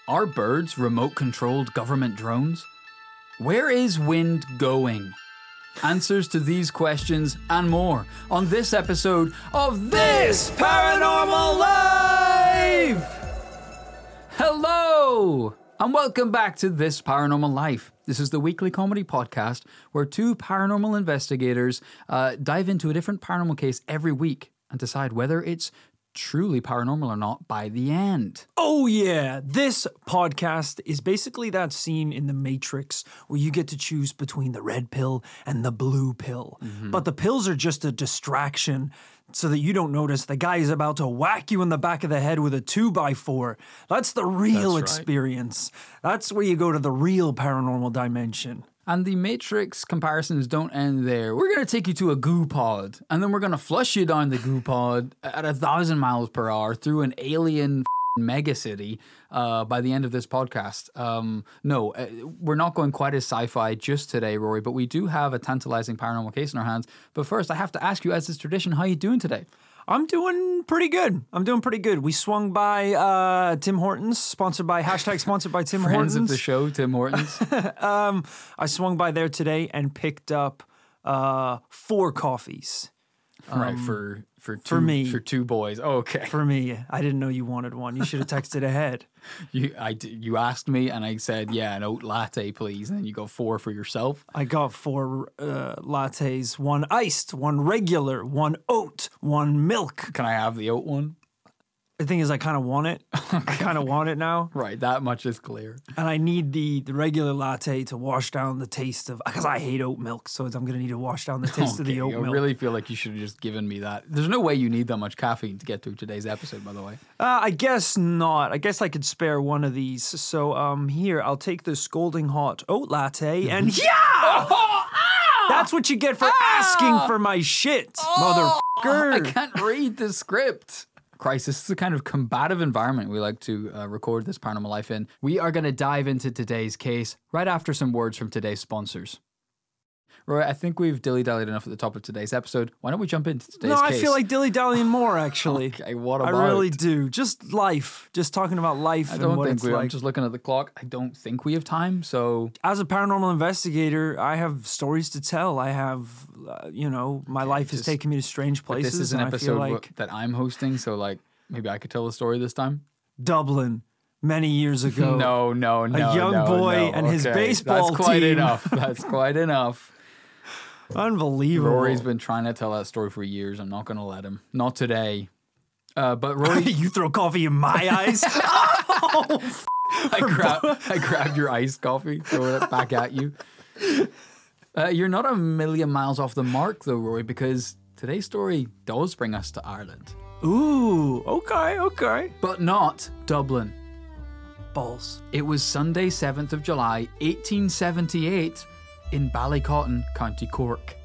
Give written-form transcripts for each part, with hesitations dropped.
Are birds remote-controlled government drones? Where is wind going? Answers to these questions and more on this episode of This Paranormal Life! Hello! And welcome back to This Paranormal Life. This is the weekly comedy podcast where two paranormal investigators dive into a different paranormal case every week and decide whether it's truly paranormal or not by the end. Oh yeah, this podcast is basically that scene in The Matrix where you get to choose between the red pill and the blue pill. But the pills are just a distraction so that you don't notice the guy is about to whack you in the back of the head with a 2x4. That's the real experience. That's where you go to the real paranormal dimension. And the Matrix comparisons don't end there. We're going to take you to a goo pod, and then we're going to flush you down the goo pod at 1,000 miles per hour through an alien megacity by the end of this podcast. No, we're not going quite as sci-fi just today, Rory, but we do have a tantalizing paranormal case in our hands. But first, I have to ask you, as is tradition, how are you doing today? I'm doing pretty good. We swung by Tim Hortons, sponsored by Tim Friends Hortons. of the show, Tim Hortons. I swung by there today and picked up 4 coffees. Right, for me. For 2 boys. Oh, okay. For me. I didn't know you wanted one. You should have texted ahead. You asked me and I said, yeah, an oat latte, please. And then you got 4 for yourself. I got 4 lattes, 1 iced, 1 regular, 1 oat, 1 milk. Can I have the oat one? The thing is, I kind of want it. I kind of want it now. Right, that much is clear. And I need the regular latte to wash down the taste of, because I hate oat milk, so I'm going to need to wash down the taste of the oat milk. I really feel like you should have just given me that. There's no way you need that much caffeine to get through today's episode, by the way. I guess not. I guess I could spare one of these. So here, I'll take the scalding hot oat latte and that's what you get for asking for my shit, motherfucker. I can't read the script. Christ, this is the kind of combative environment we like to record This Paranormal Life in. We are going to dive into today's case right after some words from today's sponsors. Roy, I think we've dilly-dallied enough at the top of today's episode. Why don't we jump into today's case? No, I feel like dilly-dallying more, actually. Okay, what about? I really do. Just life. Just talking about life and what it's like. I'm just looking at the clock. I don't think we have time, so... As a paranormal investigator, I have stories to tell. I have, my life has taken me to strange places. This is an episode that I'm hosting, so, maybe I could tell the story this time? Dublin. Many years ago. No. A young boy and his baseball team. That's quite enough. That's quite enough. Unbelievable. Rory's been trying to tell that story for years. I'm not going to let him. Not today. But Rory... You throw coffee in my eyes? I grabbed your iced coffee, throw it back at you. You're not a million miles off the mark, though, Rory, because today's story does bring us to Ireland. Ooh, okay. But not Dublin. Balls. It was Sunday, 7th of July, 1878... in Ballycotton, County Cork.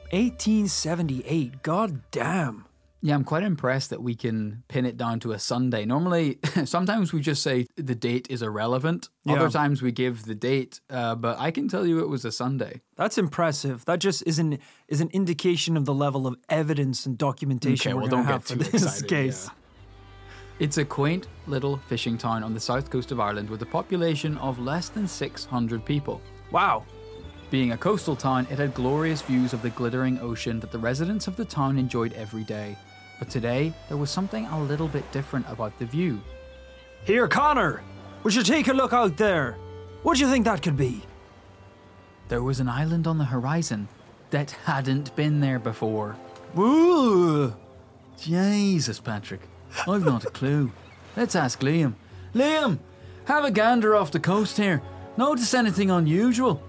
1878, god damn. Yeah, I'm quite impressed that we can pin it down to a Sunday. Normally, sometimes we just say the date is irrelevant. Yeah. Other times we give the date, but I can tell you it was a Sunday. That's impressive. That just is an indication of the level of evidence and documentation we're going to have for this case. Yeah. It's a quaint little fishing town on the south coast of Ireland with a population of less than 600 people. Wow. Being a coastal town, it had glorious views of the glittering ocean that the residents of the town enjoyed every day. But today, there was something a little bit different about the view. Here, Connor! Would you take a look out there? What do you think that could be? There was an island on the horizon that hadn't been there before. Ooh! Jesus, Patrick. I've not a clue. Let's ask Liam. Liam, have a gander off the coast here. Notice anything unusual?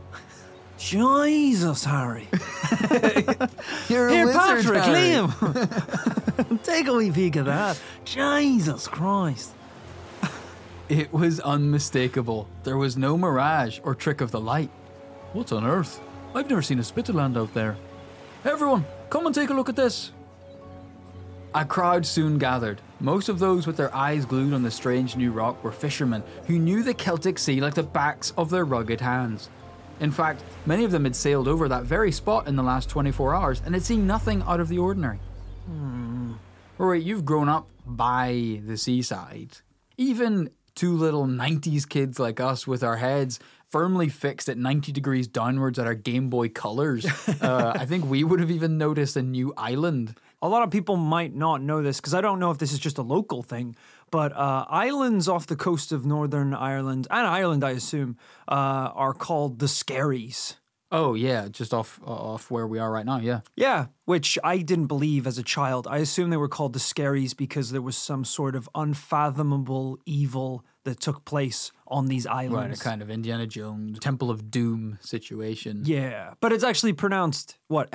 Jesus, Harry. You're a Here, wizard, Patrick, Harry. Liam. Take a wee peek at that. Jesus Christ. It was unmistakable. There was no mirage or trick of the light. What on earth? I've never seen a spitterland out there. Everyone, come and take a look at this. A crowd soon gathered. Most of those with their eyes glued on the strange new rock were fishermen who knew the Celtic Sea like the backs of their rugged hands. In fact, many of them had sailed over that very spot in the last 24 hours and had seen nothing out of the ordinary. Rory, you've grown up by the seaside. Even two little 90s kids like us with our heads firmly fixed at 90 degrees downwards at our Game Boy Colors, I think we would have even noticed a new island. A lot of people might not know this because I don't know if this is just a local thing, but islands off the coast of Northern Ireland, and Ireland, I assume, are called the Skerries. Oh, yeah, just off where we are right now, yeah. Yeah, which I didn't believe as a child. I assumed they were called the Skerries because there was some sort of unfathomable evil that took place on these islands. Right, a kind of Indiana Jones, Temple of Doom situation. Yeah, but it's actually pronounced, what,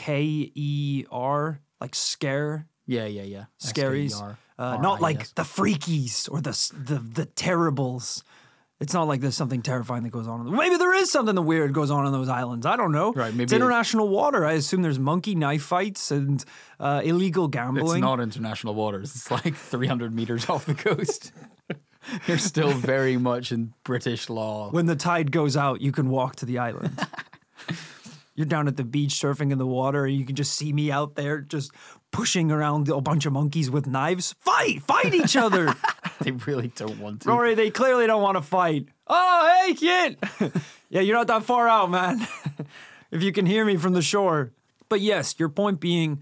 S-K-E-R? Like scare? Yeah. Skerries. S-K-E-R. Not like yes. the Freakies or the Terribles. It's not like there's something terrifying that goes on. Maybe there is something weird goes on those islands. I don't know. Right, maybe it's international water. I assume there's monkey knife fights and illegal gambling. It's not international waters. It's like 300 meters off the coast. You're still very much in British law. When the tide goes out, you can walk to the island. You're down at the beach surfing in the water, and you can just see me out there just pushing around a bunch of monkeys with knives. Fight each other. They really don't want to. Rory, they clearly don't want to fight. Oh, hey, kid. Yeah, you're not that far out, man. If you can hear me from the shore. But yes, your point being,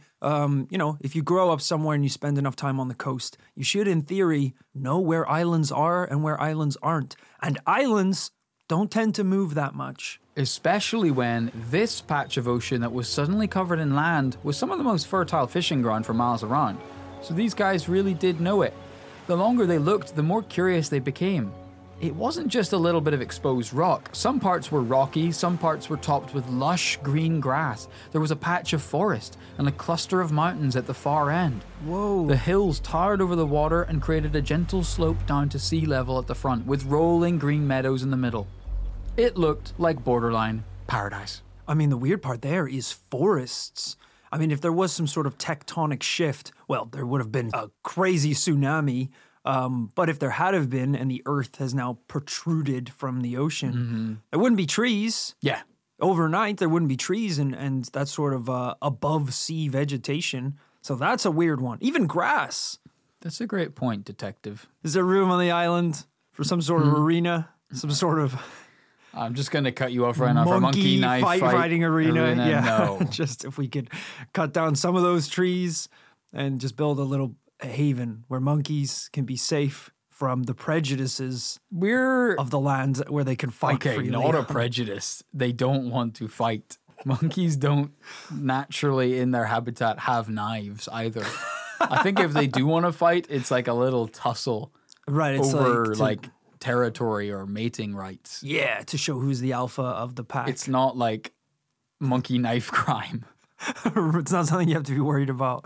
if you grow up somewhere and you spend enough time on the coast, you should, in theory, know where islands are and where islands aren't. And islands don't tend to move that much. Especially when this patch of ocean that was suddenly covered in land was some of the most fertile fishing ground for miles around. So these guys really did know it. The longer they looked, the more curious they became. It wasn't just a little bit of exposed rock. Some parts were rocky, some parts were topped with lush green grass. There was a patch of forest and a cluster of mountains at the far end. Whoa. The hills towered over the water and created a gentle slope down to sea level at the front, with rolling green meadows in the middle. It looked like borderline paradise. I mean, the weird part there is forests. I mean, if there was some sort of tectonic shift, well, there would have been a crazy tsunami. But if there had have been, and the earth has now protruded from the ocean, there wouldn't be trees. Yeah. Overnight, there wouldn't be trees and that sort of above sea vegetation. So that's a weird one. Even grass. That's a great point, detective. Is there room on the island for some sort of arena? Some sort of... I'm just going to cut you off right now for monkey knife fighting arena. Yeah. No. Just if we could cut down some of those trees and just build a little haven where monkeys can be safe from the prejudices of the lands where they can fight freely. Not a prejudice. They don't want to fight. Monkeys don't naturally in their habitat have knives either. I think if they do want to fight, it's like a little tussle right, it's over like territory or mating rights. Yeah, to show who's the alpha of the pack. It's not like monkey knife crime. It's not something you have to be worried about.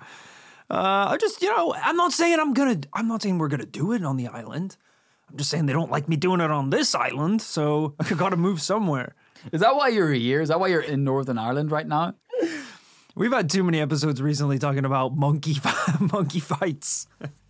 I just, I'm not saying we're gonna do it on the island. I'm just saying they don't like me doing it on this island, so I gotta move somewhere. Is that why you're here? Is that why you're in Northern Ireland right now? We've had too many episodes recently talking about monkey fights.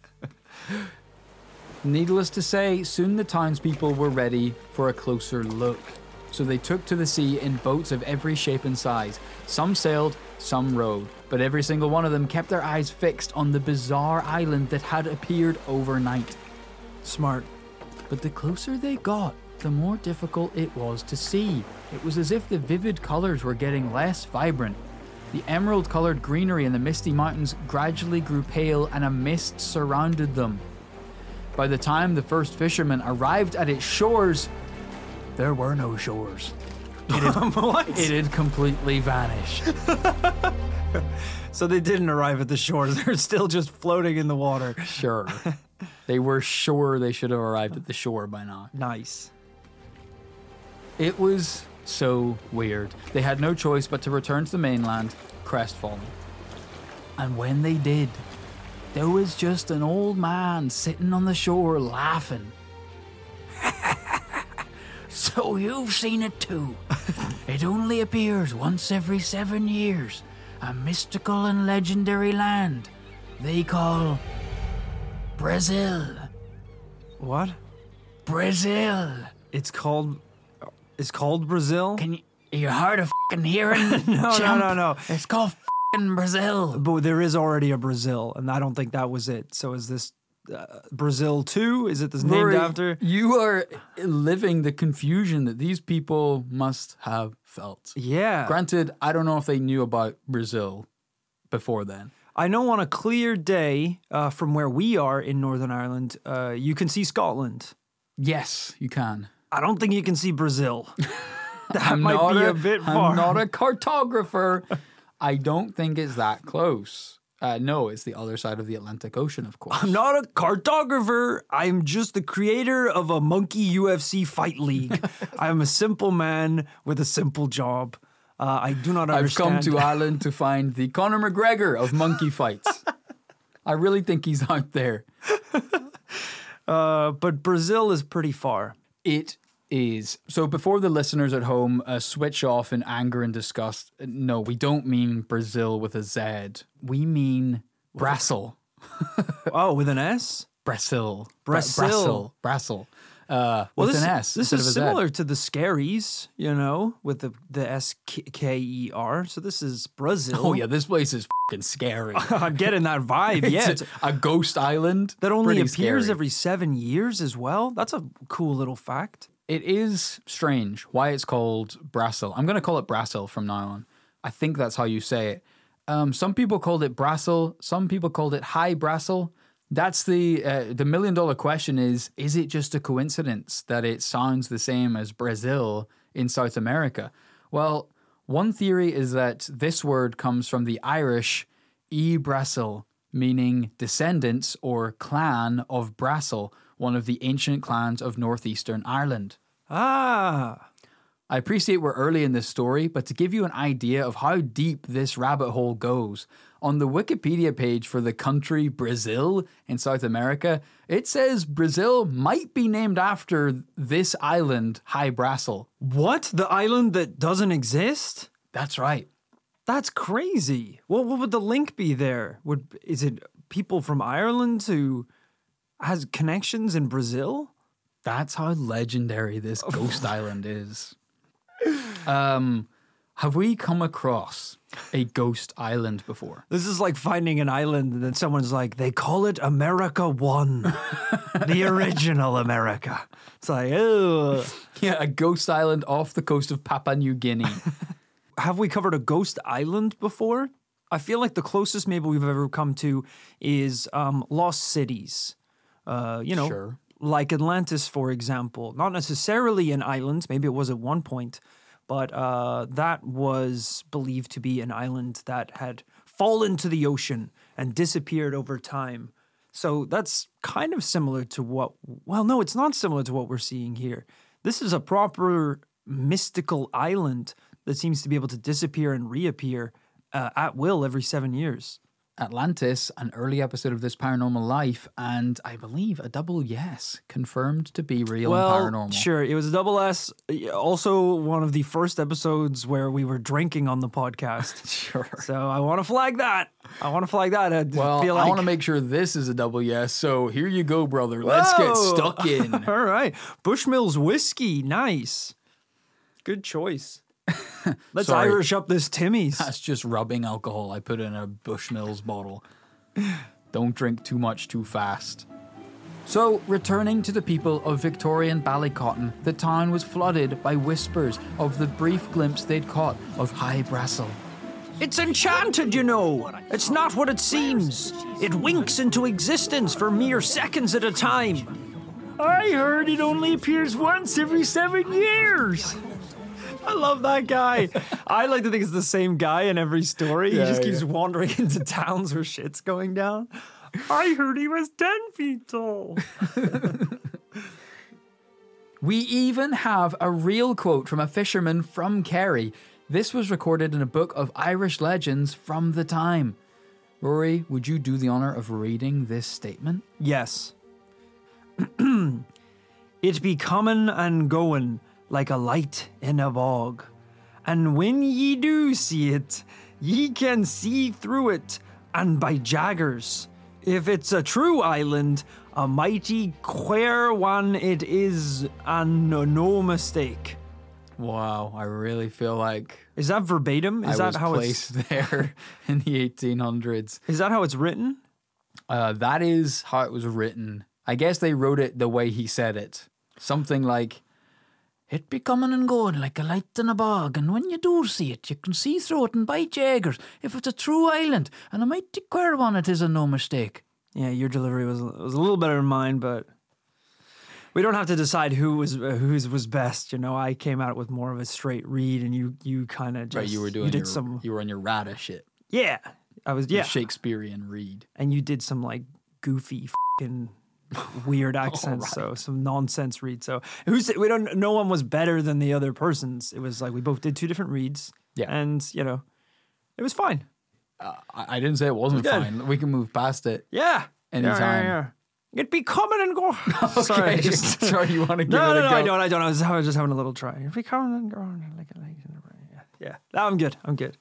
Needless to say, soon the townspeople were ready for a closer look. So they took to the sea in boats of every shape and size. Some sailed, some rowed, but every single one of them kept their eyes fixed on the bizarre island that had appeared overnight. Smart. But the closer they got, the more difficult it was to see. It was as if the vivid colors were getting less vibrant. The emerald-colored greenery in the misty mountains gradually grew pale and a mist surrounded them. By the time the first fishermen arrived at its shores, there were no shores. It had completely vanished. So they didn't arrive at the shores. They're still just floating in the water. Sure. They were sure they should have arrived at the shore by now. Nice. It was so weird. They had no choice but to return to the mainland, crestfallen. And when they did, there was just an old man sitting on the shore laughing. So you've seen it too. It only appears once every 7 years. A mystical and legendary land they call Brazil. What? Brazil. It's called Brazil? Can you hard of f***ing hearing? No. It's called f***ing Brazil. But there is already a Brazil, and I don't think that was it. So is this Brazil too? Is it named Rory, after? You are living the confusion that these people must have felt. Yeah. Granted, I don't know if they knew about Brazil before then. I know on a clear day from where we are in Northern Ireland, you can see Scotland. Yes, you can. I don't think you can see Brazil. That I'm might not be a bit far. I'm not a cartographer. I don't think it's that close. No, it's the other side of the Atlantic Ocean, of course. I'm not a cartographer. I'm just the creator of a monkey UFC fight league. I'm a simple man with a simple job. I do not understand. I've come to Ireland to find the Conor McGregor of monkey fights. I really think he's out there. But Brazil is pretty far. It is. So before the listeners at home switch off in anger and disgust, no, we don't mean Brazil with a Z. We mean Brasil. Oh, with an S? Brasil. Brasil. Brasil. Well, With an S. This instead is of a Z. similar to the Scaries, with the S-K-E-R. So this is Brazil. Oh, yeah, this place is fucking scary. I'm getting that vibe. Yeah, It's a ghost island. that only Pretty appears scary. every 7 years as well. That's a cool little fact. It is strange why it's called Brasil. I'm going to call it Brasil from now on. I think that's how you say it. Some people called it Brasil. Some people called it High Brasil. That's the $1 million question is it just a coincidence that it sounds the same as Brazil in South America? Well, one theory is that this word comes from the Irish y Brasil, meaning descendants or clan of Brasil, one of the ancient clans of northeastern Ireland. Ah, I appreciate we're early in this story, but to give you an idea of how deep this rabbit hole goes, on the Wikipedia page for the country Brazil in South America, it says Brazil might be named after this island, High Brasil. what? The island that doesn't exist? That's right. That's crazy. What would the link be there? Is it people from Ireland who has connections in Brazil? That's how legendary this ghost island is. Have we come across a ghost island before? This is like finding an island and then someone's like, they call it America One, the original America. It's like, oh. Yeah, a ghost island off the coast of Papua New Guinea. Have we covered a ghost island before? I feel like the closest maybe we've ever come to is lost cities. Sure. Like Atlantis, for example. Not necessarily an island, maybe it was at one point, but that was believed to be an island that had fallen to the ocean and disappeared over time. So that's kind of similar to no, it's not similar to what we're seeing here. This is a proper mystical island that seems to be able to disappear and reappear at will every 7 years. Atlantis, an early episode of This Paranormal Life, and I believe a double yes, confirmed to be real and paranormal. Sure, it was a double S. Also, one of the first episodes where we were drinking on the podcast. Sure. So I want to flag that. I want to make sure this is a double yes, so here you go, brother. Let's get Whoa. stuck in. All right. Bushmills whiskey. Nice. Good choice. Let's Sorry. Irish up this Timmy's. That's just rubbing alcohol I put in a Bushmills bottle. Don't drink too much too fast. So, returning to the people of Victorian Ballycotton, the town was flooded by whispers of the brief glimpse they'd caught of High Brasil. It's enchanted, you know. It's not what it seems. It winks into existence for mere seconds at a time. I heard it only appears once every 7 years. I love that guy. I like to think it's the same guy in every story. He just keeps wandering into towns where shit's going down. I heard he was 10 feet tall. We even have a real quote from a fisherman from Kerry. This was recorded in a book of Irish legends from the time. Rory, would you do the honor of reading this statement? Yes. It be comin' and goin' like a light in a bog. And when ye do see it, ye can see through it, and by jaggers. If it's a true island, a mighty queer one it is, and no mistake. Wow, I really feel like Is that verbatim? Is I that was how placed there in the 1800s. Is that how it's written? That is how it was written. I guess they wrote it the way he said it. Something like, "It be coming and going like a light in a bog, and when you do see it, you can see through it and bite jaggers. If it's a true island, and a mighty queer one it is, and no mistake." Yeah, your delivery was a little better than mine, but we don't have to decide whose was best. You know, I came out with more of a straight read, and you kind of just Right, you were on your rata shit. Yeah, I was Your Shakespearean read. and you did some like goofy fucking weird accents, so some nonsense reads. So no one was better than the other person's. It was like we both did two different reads. Yeah. And it was fine. I didn't say it wasn't Good. fine. We can move past it. Yeah. Anytime. Yeah. It'd be coming and go. Sorry, Okay, sorry, you want to give no, it a go? I don't. I was just having a little try. It'd be coming and going like yeah. I'm good.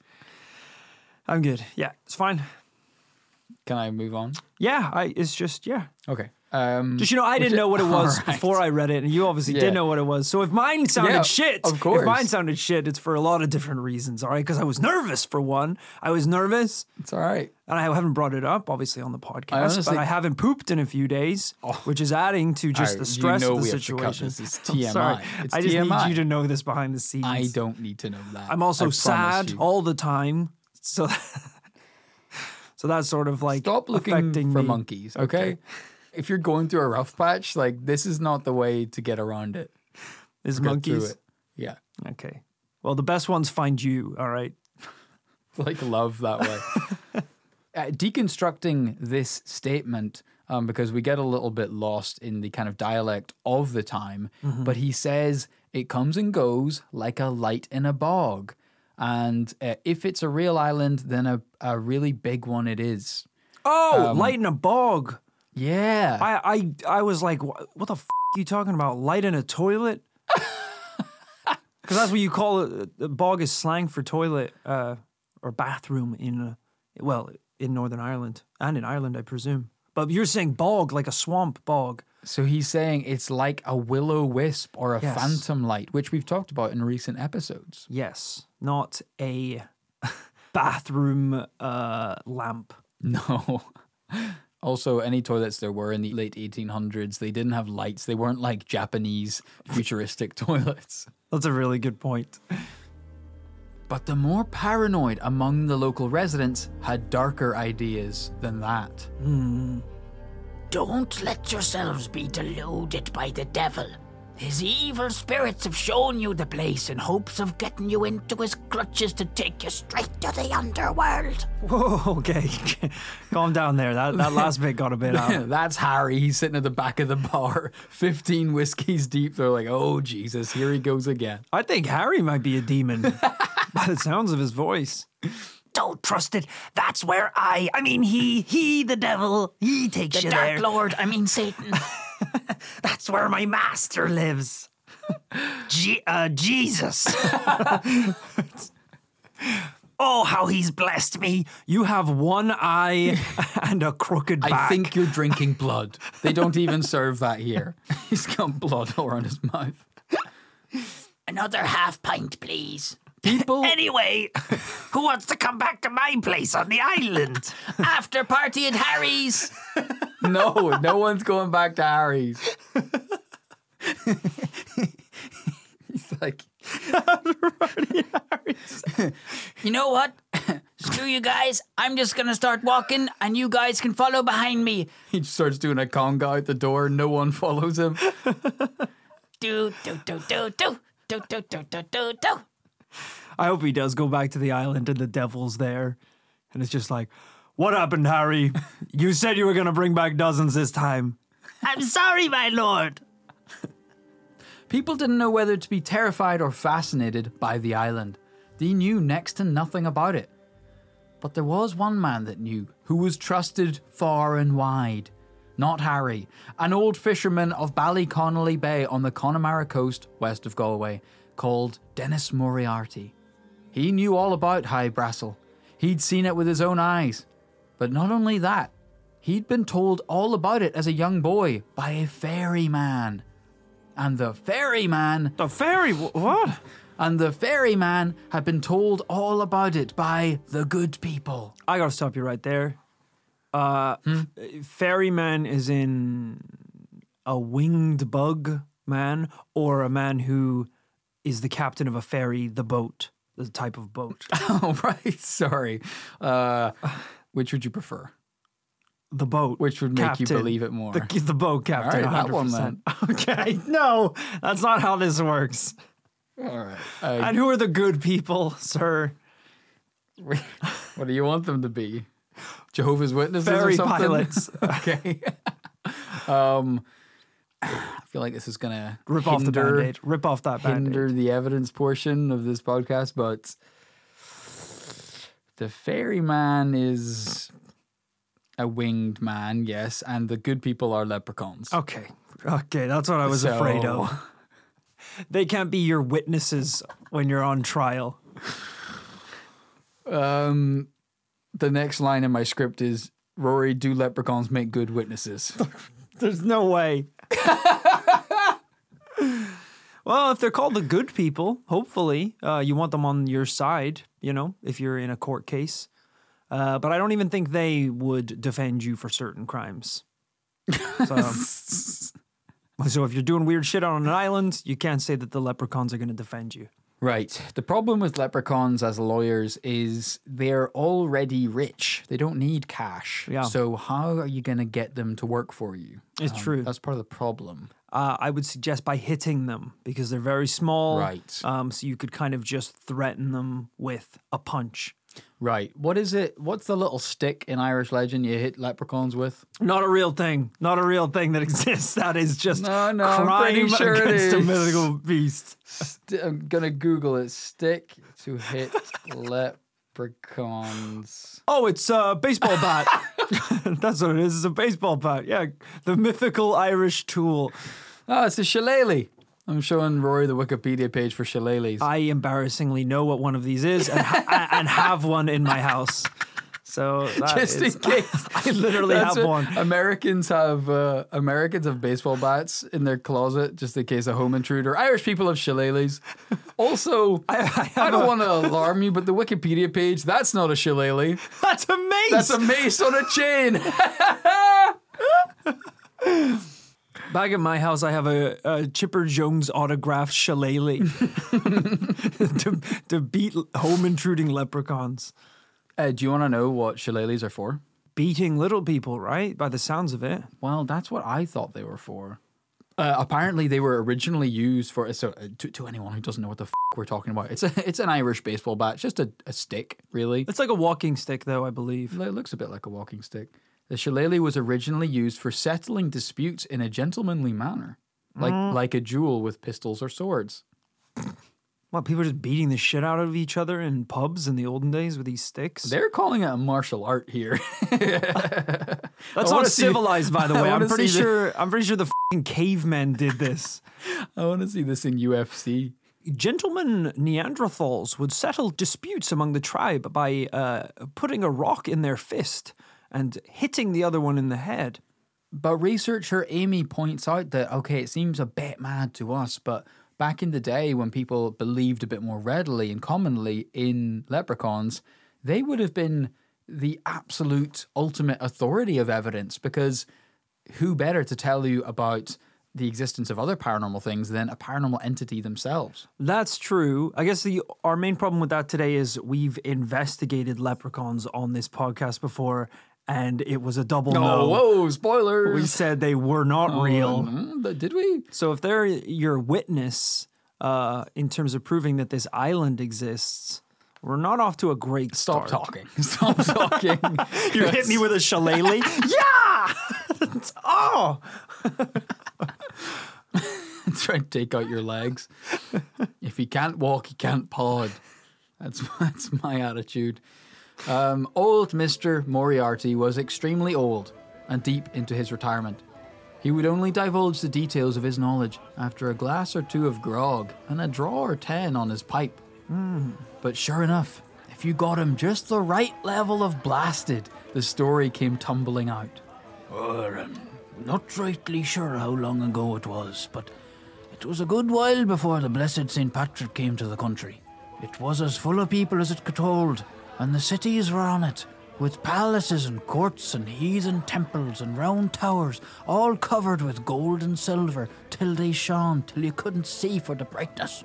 Yeah, it's fine. Can I move on? Yeah, it's just Okay. Just, I didn't know what it was before I read it, and you obviously did know what it was. So if mine sounded shit, of course. If mine sounded shit, it's for a lot of different reasons, all right? Because I was nervous, for one. I was nervous. It's all right. And I haven't brought it up, obviously, on the podcast, honestly, but I haven't pooped in a few days, which is adding to just the stress of the we have to cut situation. this. It's TMI. Sorry. It's I just TMI. need you to know this behind the scenes. I don't need to know that. I'm also I promise sad you. all the time, so that's sort of like Stop looking affecting for me. monkeys, okay? If you're going through a rough patch, like, this is not the way to get around it. Is Get through monkeys? it. Yeah. Okay. Well, the best ones find you, all right? Like love that way. Deconstructing this statement, because we get a little bit lost in the kind of dialect of the time, but he says it comes and goes like a light in a bog. And if it's a real island, then a really big one it is. Oh, light in a bog. Yeah. I was like, what the f*** are you talking about? Light in a toilet? Because that's what you call it. A bog is slang for toilet or bathroom in Northern Ireland and in Ireland, I presume. But you're saying bog, like a swamp bog. So he's saying it's like a will-o-wisp or a phantom light, which we've talked about in recent episodes. Yes, not a bathroom lamp. No. Also, any toilets there were in the late 1800s, they didn't have lights. They weren't like Japanese futuristic toilets. That's a really good point. But the more paranoid among the local residents had darker ideas than that. Don't let yourselves be deluded by the devil. His evil spirits have shown you the place in hopes of getting you into his clutches to take you straight to the underworld. Whoa, okay. Calm down there. That last bit got a bit out. That's Harry. He's sitting at the back of the bar, 15 whiskeys deep. They're like, oh, Jesus, here he goes again. I think Harry might be a demon by the sounds of his voice. Don't trust it. That's where he, the devil, he takes you there. The Dark Lord, Satan. That's where my master lives. Jesus. Oh, how he's blessed me. You have one eye and a crooked back. I think you're drinking blood. They don't even serve that here. He's got blood all around his mouth. Another half pint, please. People. Anyway, who wants to come back to my place on the island? After party at Harry's. No one's going back to Harry's. He's like, you know what? Screw you guys. I'm just going to start walking and you guys can follow behind me. He starts doing a conga out the door. No one follows him. Do, do, do, do, do. Do, do, do, do, do, do. I hope he does go back to the island and the devil's there. And it's just like, what happened, Harry? You said you were going to bring back dozens this time. I'm sorry, my lord. People didn't know whether to be terrified or fascinated by the island. They knew next to nothing about it. But there was one man that knew, who was trusted far and wide. Not Harry, an old fisherman of Ballyconnolly Bay on the Connemara coast west of Galway, called Dennis Moriarty. He knew all about High Brassel. He'd seen it with his own eyes. But not only that, he'd been told all about it as a young boy by a ferryman. And the ferryman... The ferry? What? And the ferryman had been told all about it by the good people. I gotta stop you right there. Ferryman is in a winged bug man, or a man who is the captain of a ferry, the boat, the type of boat. Oh, right. Sorry. Which would you prefer? The boat. Which would make captain. you believe it more? The boat captain. All right, 100%. that one then. Okay, no, that's not how this works. All right. And who are the good people, sir? What do you want them to be? Jehovah's Witnesses Ferry or something? pilots. Okay. I feel like this is gonna Rip off the Band-Aid. Rip off that Band-Aid. hinder the evidence portion of this podcast, but the ferryman is a winged man, yes, and the good people are leprechauns. Okay, that's what I was afraid of. They can't be your witnesses when you're on trial. The next line in my script is, Rory, do leprechauns make good witnesses? There's no way. Well, if they're called the good people, hopefully you want them on your side, if you're in a court case. But I don't even think they would defend you for certain crimes. So if you're doing weird shit on an island, you can't say that the leprechauns are going to defend you. Right. The problem with leprechauns as lawyers is they're already rich. They don't need cash. Yeah. So how are you going to get them to work for you? It's true. That's part of the problem. I would suggest by hitting them because they're very small. Right. So you could kind of just threaten them with a punch. Right. What is it? What's the little stick in Irish legend you hit leprechauns with? Not a real thing. Not a real thing that exists. That is just No, I'm crime pretty sure it against a is. mythical beast. I'm going to Google it. Stick to hit leprechauns. Oh, it's a baseball bat. That's what it is. It's a baseball bat. Yeah, the mythical Irish tool. Oh, it's a shillelagh. I'm showing Rory the Wikipedia page for shillelaghs. I embarrassingly know what one of these is and, and have one in my house. So that Just in case. I literally That's have what- one. Americans have baseball bats in their closet just in case a home intruder. Irish people have shillelaghs. Also, I don't want to alarm you, but the Wikipedia page, that's not a shillelagh. That's a mace. That's a mace on a chain. Back at my house, I have a Chipper Jones autographed shillelagh to beat home intruding leprechauns. Do you want to know what shillelaghs are for? Beating little people, right? By the sounds of it. Well, that's what I thought they were for. Apparently, they were originally used for. So, to anyone who doesn't know what the we're talking about, it's an Irish baseball bat, just a stick, really. It's like a walking stick, though, I believe. It looks a bit like a walking stick. The shillelagh was originally used for settling disputes in a gentlemanly manner, like a duel with pistols or swords. What, people just beating the shit out of each other in pubs in the olden days with these sticks? They're calling it a martial art here. That's not civilized, by the way. I'm pretty sure the fucking cavemen did this. I want to see this in UFC. Gentlemen Neanderthals would settle disputes among the tribe by putting a rock in their fist and hitting the other one in the head. But researcher Amy points out that, okay, it seems a bit mad to us, but back in the day when people believed a bit more readily and commonly in leprechauns, they would have been the absolute ultimate authority of evidence, because who better to tell you about the existence of other paranormal things than a paranormal entity themselves? That's true. I guess our main problem with that today is we've investigated leprechauns on this podcast before, and it was a double no. Whoa, spoilers. We said they were not real. Did we? So if they're your witness in terms of proving that this island exists, we're not off to a great Stop start. talking. Stop talking. You hit me with a shillelagh? Yeah! Oh! Try and take out your legs. If he can't walk, he can't pod. That's my attitude. Old Mr. Moriarty was extremely old and deep into his retirement. He would only divulge the details of his knowledge after a glass or two of grog and a draw or 10 on his pipe. But sure enough, if you got him just the right level of blasted, the story came tumbling out. I'm not rightly sure how long ago it was, but it was a good while before the blessed St. Patrick came to the country. It was as full of people as it could hold, and the cities were on it. with palaces and courts and heathen temples and round towers, all covered with gold and silver, till they shone, till you couldn't see for the brightness.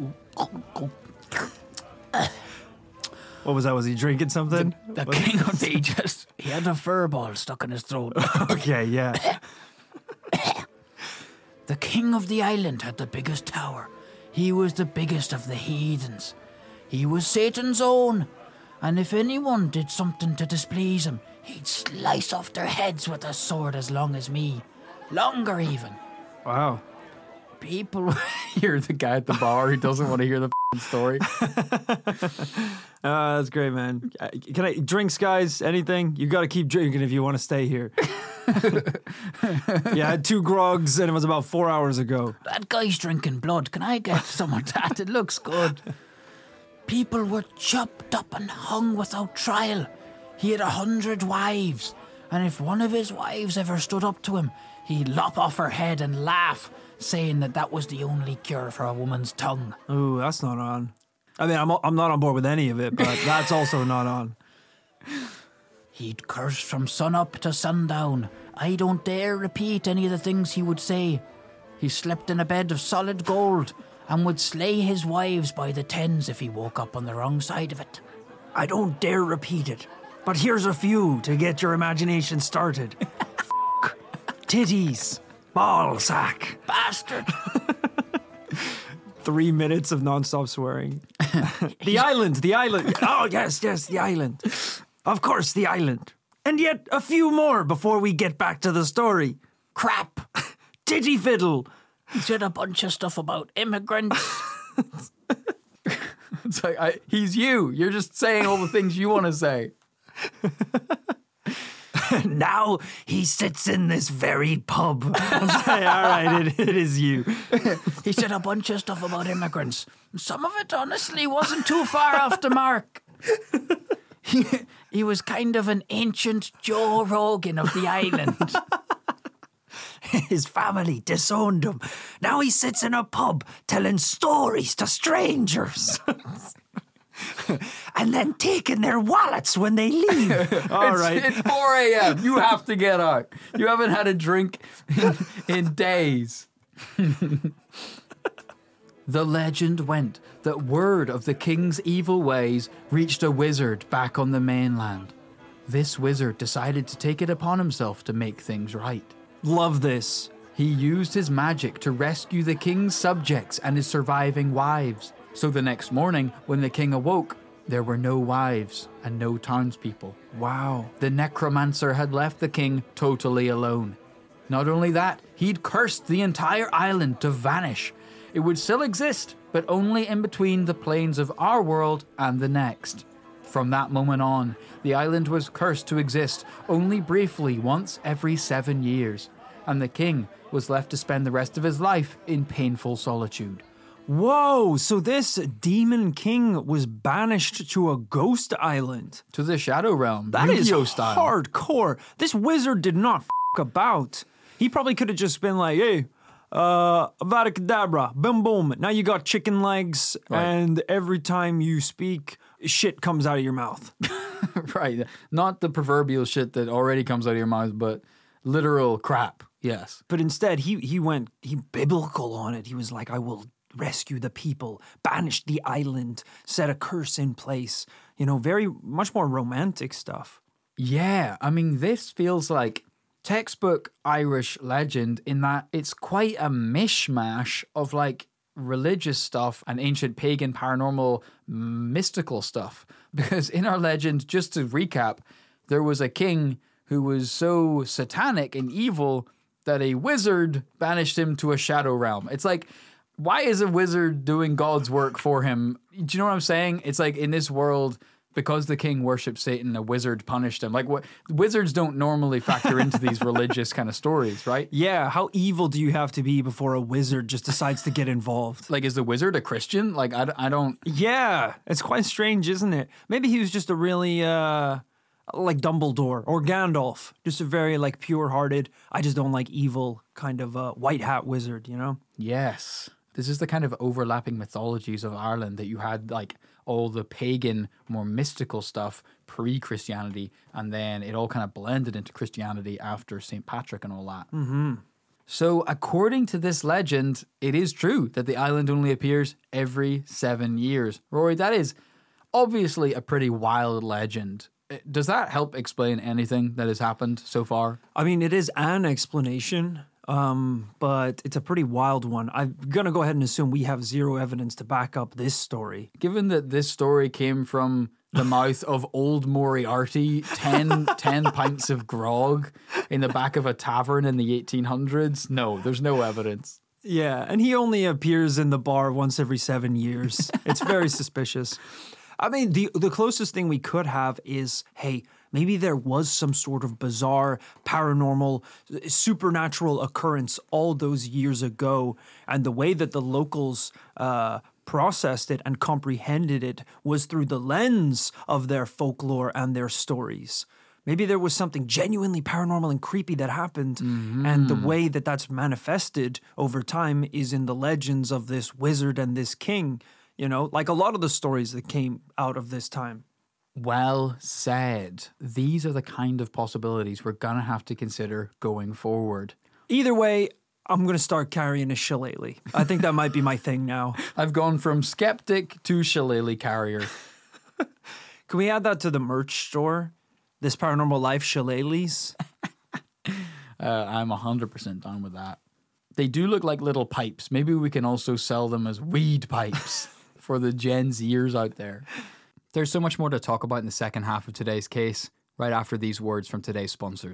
What was that? Was he drinking something? The king of Egypt, he had a fur ball stuck in his throat. Okay, yeah. The king of the island had the biggest tower. He was the biggest of the heathens. He was Satan's own. And if anyone did something to displease him, he'd slice off their heads with a sword as long as me. Longer even. Wow. People... You're the guy at the bar who doesn't want to hear the story. That's great, man. Can I drinks, guys? Anything? You got to keep drinking if you want to stay here. Yeah, I had 2 grogs and it was about 4 hours ago. That guy's drinking blood. Can I get some of that? It looks good. People were chopped up and hung without trial. He had 100 wives, and if one of his wives ever stood up to him, he'd lop off her head and laugh, saying that was the only cure for a woman's tongue. Ooh, that's not on. I mean, I'm not on board with any of it, but that's also not on. He'd curse from sunup to sundown. I don't dare repeat any of the things he would say. He slept in a bed of solid gold and would slay his wives by the tens if he woke up on the wrong side of it. I don't dare repeat it, but here's a few to get your imagination started. Titties, ball sack, Bastard! 3 minutes of nonstop swearing. The island. Oh, yes, the island. Of course, the island. And yet a few more before we get back to the story. Crap! Titty fiddle. He said a bunch of stuff about immigrants. It's like, he's you. You're just saying all the things you want to say. Now he sits in this very pub. All right, it is you. He said a bunch of stuff about immigrants. Some of it, honestly, wasn't too far off the mark. He was kind of an ancient Joe Rogan of the island. His family disowned him. Now he sits in a pub telling stories to strangers. And then taking their wallets when they leave. All right. It's 4 a.m. You have to get out. You haven't had a drink in days. The legend went that word of the king's evil ways reached a wizard back on the mainland. This wizard decided to take it upon himself to make things right. Love this. He used his magic to rescue the king's subjects and his surviving wives. So the next morning, when the king awoke, there were no wives and no townspeople. Wow. The necromancer had left the king totally alone. Not only that, he'd cursed the entire island to vanish. It would still exist, but only in between the planes of our world and the next. From that moment on, the island was cursed to exist only briefly once every 7 years, and the king was left to spend the rest of his life in painful solitude. Whoa, so this demon king was banished to a ghost island. To the Shadow Realm, That is Yu-Gi-Oh style. hardcore. This wizard did not about. He probably could have just been like, hey, Avada Kedavra, boom, boom. Now you got chicken legs, Right. and every time you speak, shit comes out of your mouth. Right. Not the proverbial shit that already comes out of your mouth, but literal crap. Yes. But instead, he went biblical on it. He was like, I will rescue the people, banish the island, set a curse in place. You know, very much more romantic stuff. Yeah. I mean, this feels like textbook Irish legend in that it's quite a mishmash of like religious stuff and ancient pagan paranormal mystical stuff. Because in our legend, just to recap, there was a king who was so satanic and evil that a wizard banished him to a shadow realm. It's like, why is a wizard doing God's work for him? Do you know what I'm saying? It's like in this world, because the king worshipped Satan, a wizard punished him. Like, what wizards don't normally factor into these religious kind of stories, right? Yeah, how evil do you have to be before a wizard just decides to get involved? Like, is the wizard a Christian? Like, I don't... Yeah, it's quite strange, isn't it? Maybe he was just a really, like Dumbledore or Gandalf, just a very, like, pure-hearted, I just don't like evil kind of white hat wizard, you know? Yes. This is the kind of overlapping mythologies of Ireland that you had, like, all the pagan, more mystical stuff pre-Christianity, and then it all kind of blended into Christianity after St. Patrick and all that. Mm-hmm. So, according to this legend, it is true that the island only appears every 7 years. Rory, that is obviously a pretty wild legend. Does that help explain anything that has happened so far? I mean, it is an explanation, but it's a pretty wild one. I'm going to go ahead and assume we have zero evidence to back up this story. Given that this story came from the mouth of old Moriarty, 10 pints of grog in the back of a tavern in the 1800s, no, there's no evidence. Yeah, and he only appears in the bar once every 7 years. It's very suspicious. I mean, the closest thing we could have is, hey, maybe there was some sort of bizarre, paranormal, supernatural occurrence all those years ago, and the way that the locals processed it and comprehended it was through the lens of their folklore and their stories. Maybe there was something genuinely paranormal and creepy that happened, and the way that that's manifested over time is in the legends of this wizard and this king, you know, like a lot of the stories that came out of this time. Well said. These are the kind of possibilities we're going to have to consider going forward. Either way, I'm going to start carrying a shillelagh. I think that might be my thing now. I've gone from skeptic to shillelagh carrier. Can we add that to the merch store? This Paranormal Life shillelaghs? I'm 100% down with that. They do look like little pipes. Maybe we can also sell them as weed pipes for the Gen Zers out there. There's so much more to talk about in the second half of today's case, right after these words from today's sponsors.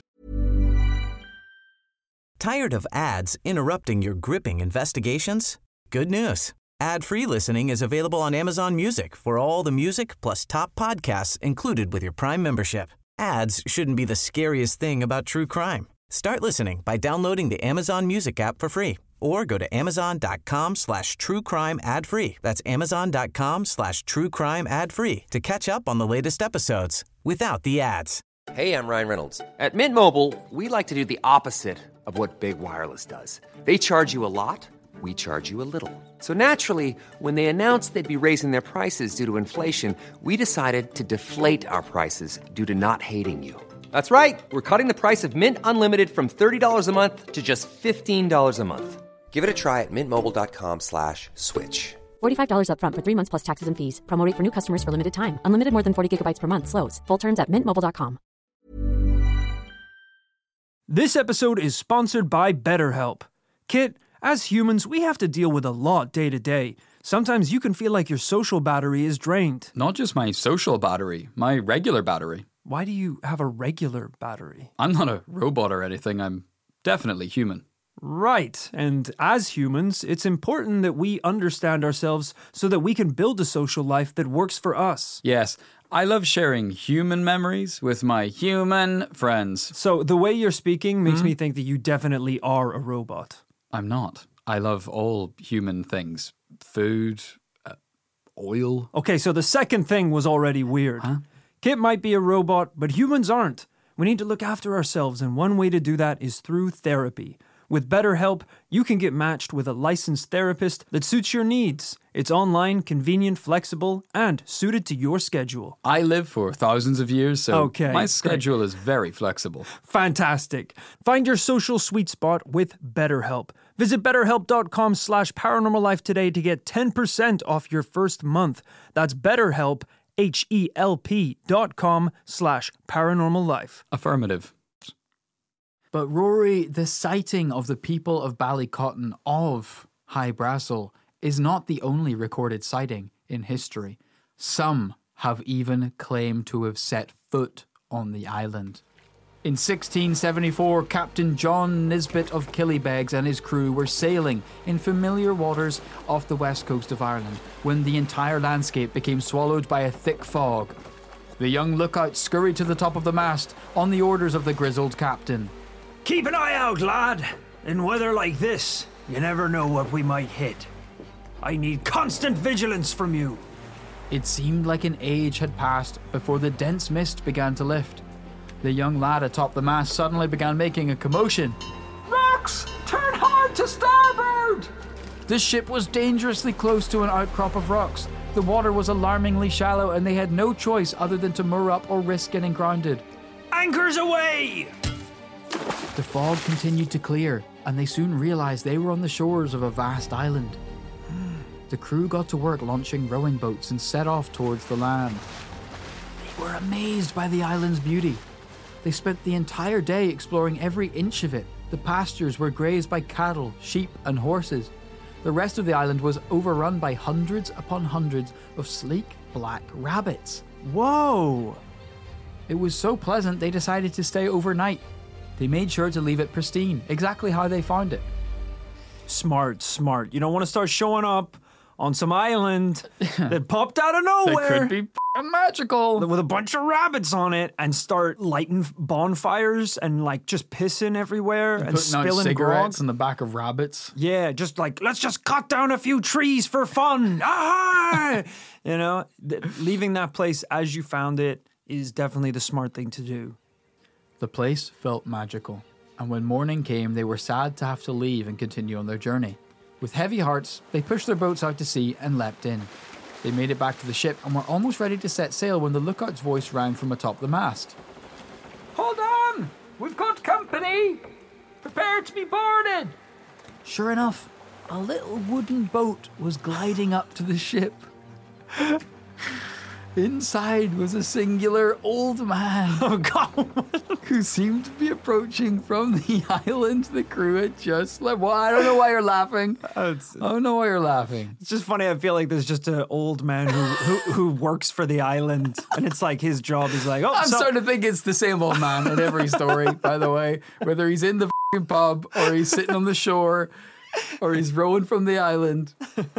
Tired of ads interrupting your gripping investigations? Good news. Ad-free listening is available on Amazon Music for all the music plus top podcasts included with your Prime membership. Ads shouldn't be the scariest thing about true crime. Start listening by downloading the Amazon Music app for free or go to amazon.com/truecrime ad-free. That's amazon.com/truecrime ad-free to catch up on the latest episodes without the ads. Hey, I'm Ryan Reynolds. At Mint Mobile, we like to do the opposite of what Big Wireless does. They charge you a lot, we charge you a little. So naturally, when they announced they'd be raising their prices due to inflation, we decided to deflate our prices due to not hating you. That's right. We're cutting the price of Mint Unlimited from $30 a month to just $15 a month. Give it a try at mintmobile.com/switch. $45 up front for 3 months plus taxes and fees. Promo rate for new customers for limited time. Unlimited more than 40 gigabytes per month. Slows full terms at mintmobile.com. This episode is sponsored by BetterHelp. Kit, as humans, we have to deal with a lot day to day. Sometimes you can feel like your social battery is drained. Not just my social battery, my regular battery. Why do you have a regular battery? I'm not a robot or anything. I'm definitely human. Right. And as humans, it's important that we understand ourselves so that we can build a social life that works for us. Yes, I love sharing human memories with my human friends. So the way you're speaking makes me think that you definitely are a robot. I'm not. I love all human things. Food, oil. Okay, so the second thing was already weird. Huh? Kit might be a robot, but humans aren't. We need to look after ourselves, and one way to do that is through therapy. With BetterHelp, you can get matched with a licensed therapist that suits your needs. It's online, convenient, flexible, and suited to your schedule. I live for thousands of years, so Okay, my great. schedule is very flexible. Fantastic. Find your social sweet spot with BetterHelp. Visit betterhelp.com/paranormallife today to get 10% off your first month. That's BetterHelp, HELP.com/paranormallife. Affirmative. But Rory, the sighting of the people of Ballycotton of High Brassel is not the only recorded sighting in history. Some have even claimed to have set foot on the island. In 1674, Captain John Nisbet of Killybegs and his crew were sailing in familiar waters off the west coast of Ireland when the entire landscape became swallowed by a thick fog. The young lookout scurried to the top of the mast on the orders of the grizzled captain. Keep an eye out, lad. In weather like this, you never know what we might hit. I need constant vigilance from you. It seemed like an age had passed before the dense mist began to lift. The young lad atop the mast suddenly began making a commotion. "Max, turn hard to starboard!" The ship was dangerously close to an outcrop of rocks. The water was alarmingly shallow, and they had no choice other than to moor up or risk getting grounded. Anchors away! The fog continued to clear, and they soon realized they were on the shores of a vast island. The crew got to work launching rowing boats and set off towards the land. They were amazed by the island's beauty. They spent the entire day exploring every inch of it. The pastures were grazed by cattle, sheep, and horses. The rest of the island was overrun by hundreds upon hundreds of sleek black rabbits. Whoa! It was so pleasant they decided to stay overnight. They made sure to leave it pristine, exactly how they found it. Smart. You don't want to start showing up on some island that popped out of nowhere. That could be magical. With a bunch of rabbits on it and start lighting bonfires and like just pissing everywhere and Putting out spilling cigarettes grog. in the back of rabbits. Yeah, just like, let's just cut down a few trees for fun. Ah! You know, leaving that place as you found it is definitely the smart thing to do. The place felt magical, and when morning came, they were sad to have to leave and continue on their journey. With heavy hearts, they pushed their boats out to sea and leapt in. They made it back to the ship and were almost ready to set sail when the lookout's voice rang from atop the mast. "Hold on! We've got company! Prepare to be boarded!" Sure enough, a little wooden boat was gliding up to the ship. Inside was a singular old man. Oh, God. Who seemed to be approaching from the island the crew had just left. Well, I don't know why you're laughing. I don't know why you're laughing. It's just funny. I feel like there's just an old man who works for the island, and it's like his job is like, I'm starting to think it's the same old man in every story, by the way. Whether he's in the f***ing pub, or he's sitting on the shore, or he's rowing from the island.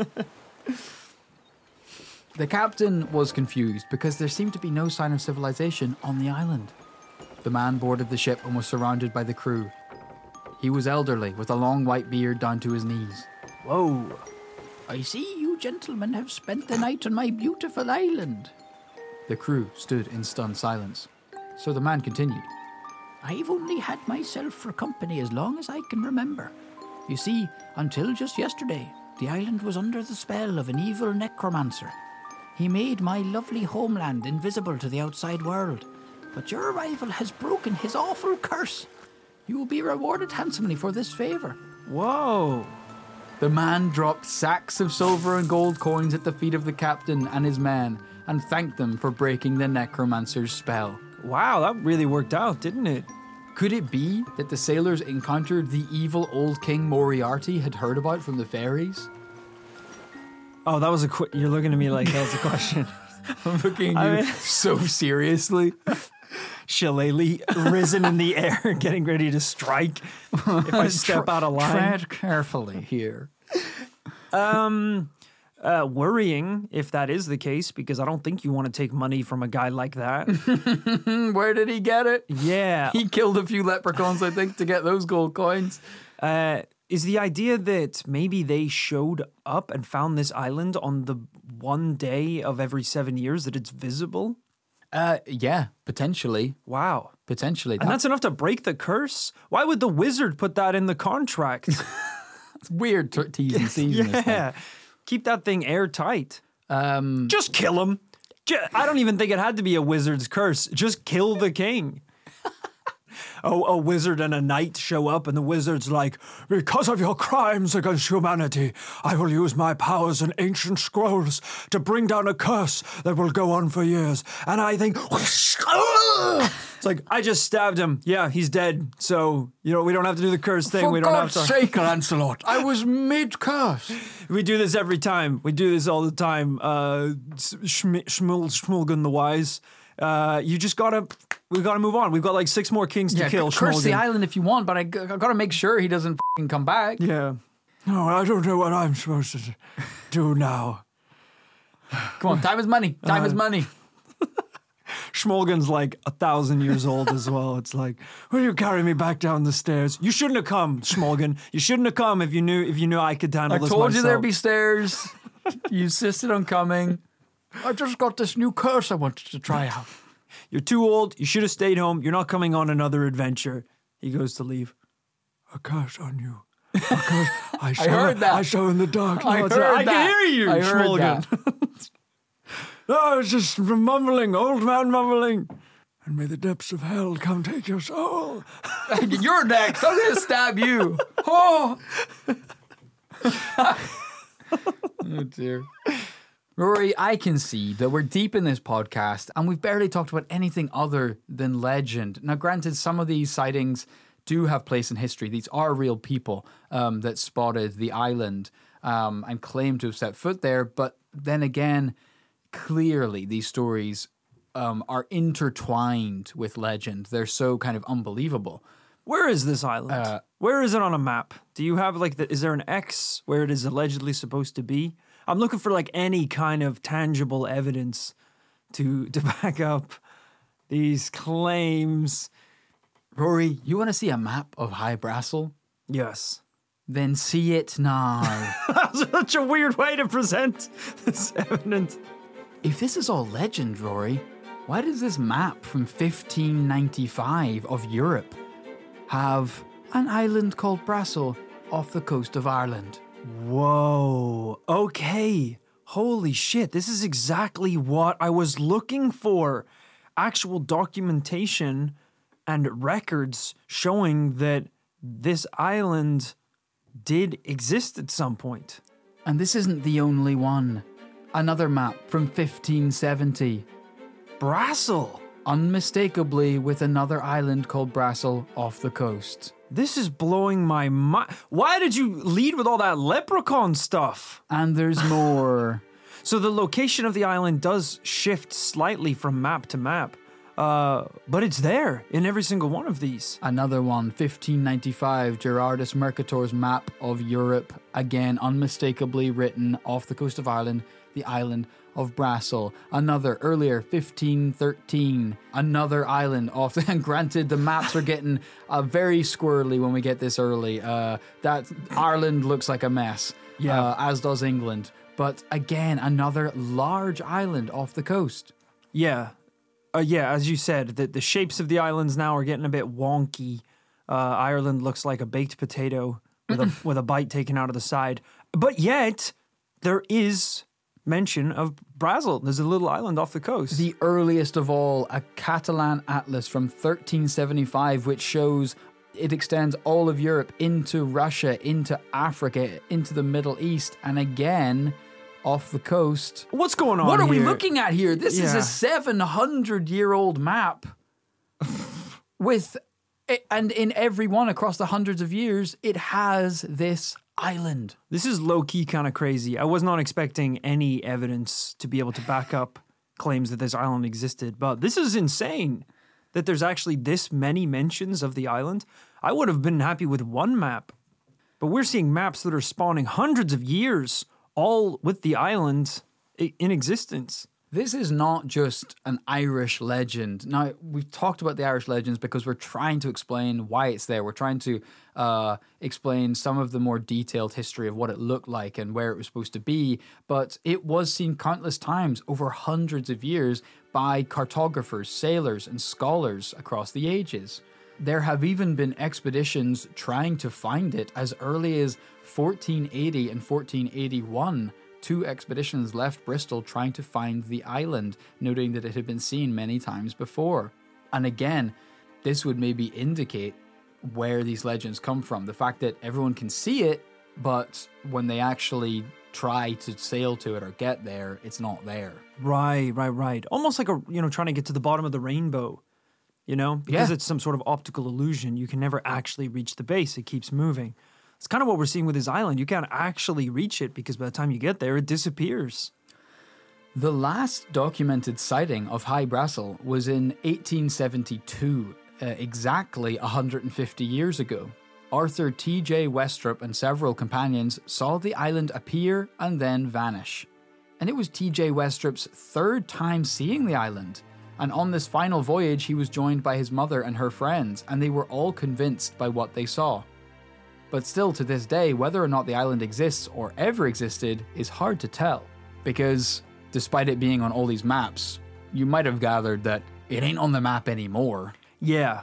The captain was confused because there seemed to be no sign of civilization on the island. The man boarded the ship and was surrounded by the crew. He was elderly, with a long white beard down to his knees. Whoa. I see you gentlemen have spent the night on my beautiful island. The crew stood in stunned silence. So the man continued. I've only had myself for company as long as I can remember. You see, until just yesterday, the island was under the spell of an evil necromancer. He made my lovely homeland invisible to the outside world. But your arrival has broken his awful curse. You will be rewarded handsomely for this favor. Whoa. The man dropped sacks of silver and gold coins at the feet of the captain and his men and thanked them for breaking the necromancer's spell. Wow, that really worked out, didn't it? Could it be that the sailors encountered the evil old King Moriarty had heard about from the fairies? Oh, that was a you're looking at me like that was a question. I'm looking at you so seriously. Shillelagh risen in the air, getting ready to strike if I step out of line. Tread carefully here. Worrying if that is the case, because I don't think you want to take money from a guy like that. Where did he get it? Yeah. He killed a few leprechauns, I think, to get those gold coins. Is the idea that maybe they showed up and found this island on the one day of every 7 years that it's visible? Yeah, potentially. Wow. Potentially. And that's enough to break the curse? Why would the wizard put that in the contract? It's weird T's and C's in this thing. Yeah. Keep that thing airtight. Just kill him. I don't even think it had to be a wizard's curse. Just kill the king. A wizard and a knight show up, and the wizard's like, because of your crimes against humanity, I will use my powers and ancient scrolls to bring down a curse that will go on for years. And I think, it's like, I just stabbed him. Yeah, he's dead. So, we don't have to do the curse thing. We don't have to. For God's sake, Lancelot, I was mid-curse. We do this every time. We do this all the time. Schmulgan the Wise. We've got to move on. We've got like 6 more kings to kill. Curse the island if you want, but I got to make sure he doesn't fucking come back. Yeah. No, I don't know what I'm supposed to do now. Come on, time is money. Time is money. Schmolgan's like 1,000 years old as well. It's like, will you carry me back down the stairs? You shouldn't have come, Schmolgan. You shouldn't have come if you knew I could handle this myself. I told you there'd be stairs. You insisted on coming. I just got this new curse I wanted to try out. You're too old. You should have stayed home. You're not coming on another adventure. He goes to leave. A curse on you. I heard that. I show in the dark. I Lord. heard I that. can hear you, I heard Schmulgan. I was just mumbling, old man mumbling. And may the depths of hell come take your soul. You're next. I'm going to stab you. Oh. Oh, dear. Rory, I can see that we're deep in this podcast and we've barely talked about anything other than legend. Now, granted, some of these sightings do have place in history. These are real people that spotted the island and claim to have set foot there. But then again, clearly these stories are intertwined with legend. They're so kind of unbelievable. Where is this island? Where is it on a map? Do you have is there an X where it is allegedly supposed to be? I'm looking for any kind of tangible evidence to back up these claims. Rory, you want to see a map of High Brassel? Yes. Then see it now. That's such a weird way to present this evidence. If this is all legend, Rory, why does this map from 1595 of Europe have an island called Brassel off the coast of Ireland? Whoa. Okay. Holy shit. This is exactly what I was looking for. Actual documentation and records showing that this island did exist at some point. And this isn't the only one. Another map from 1570. Brassel. Unmistakably with another island called Brassel off the coast. This is blowing my mind. Why did you lead with all that leprechaun stuff? And there's more. So the location of the island does shift slightly from map to map. But it's there in every single one of these. Another one, 1595, Gerardus Mercator's map of Europe. Again, unmistakably written off the coast of Ireland, the island of Brassel. Another, earlier, 1513, another island off the... And granted, the maps are getting very squirrely when we get this early. That Ireland looks like a mess, as does England. But again, another large island off the coast. Yeah. As you said, the shapes of the islands now are getting a bit wonky. Ireland looks like a baked potato with a bite taken out of the side. But yet, there is mention of Brassel. There's a little island off the coast. The earliest of all, a Catalan atlas from 1375, which shows it extends all of Europe into Russia, into Africa, into the Middle East, and again... off the coast. What's going on What are we here? looking at here? This is a 700-year-old map and in every one across the hundreds of years, it has this island. This is low-key kind of crazy. I was not expecting any evidence to be able to back up claims that this island existed, but this is insane that there's actually this many mentions of the island. I would have been happy with one map, but we're seeing maps that are spawning hundreds of years all with the island in existence. This is not just an Irish legend. Now, we've talked about the Irish legends because we're trying to explain why it's there. We're trying to explain some of the more detailed history of what it looked like and where it was supposed to be. But it was seen countless times over hundreds of years by cartographers, sailors, and scholars across the ages. There have even been expeditions trying to find it as early as 1480 and 1481. Two expeditions left Bristol trying to find the island, noting that it had been seen many times before. And again, this would maybe indicate where these legends come from. The fact that everyone can see it, but when they actually try to sail to it or get there, it's not there. Right. Almost like trying to get to the bottom of the rainbow. Because it's some sort of optical illusion. You can never actually reach the base. It keeps moving. It's kind of what we're seeing with this island. You can't actually reach it because by the time you get there, it disappears. The last documented sighting of High Brassel was in 1872, exactly 150 years ago. Arthur T.J. Westrop and several companions saw the island appear and then vanish. And it was T.J. Westrop's third time seeing the island. And on this final voyage, he was joined by his mother and her friends, and they were all convinced by what they saw. But still, to this day, whether or not the island exists or ever existed is hard to tell. Because, despite it being on all these maps, you might have gathered that it ain't on the map anymore. Yeah.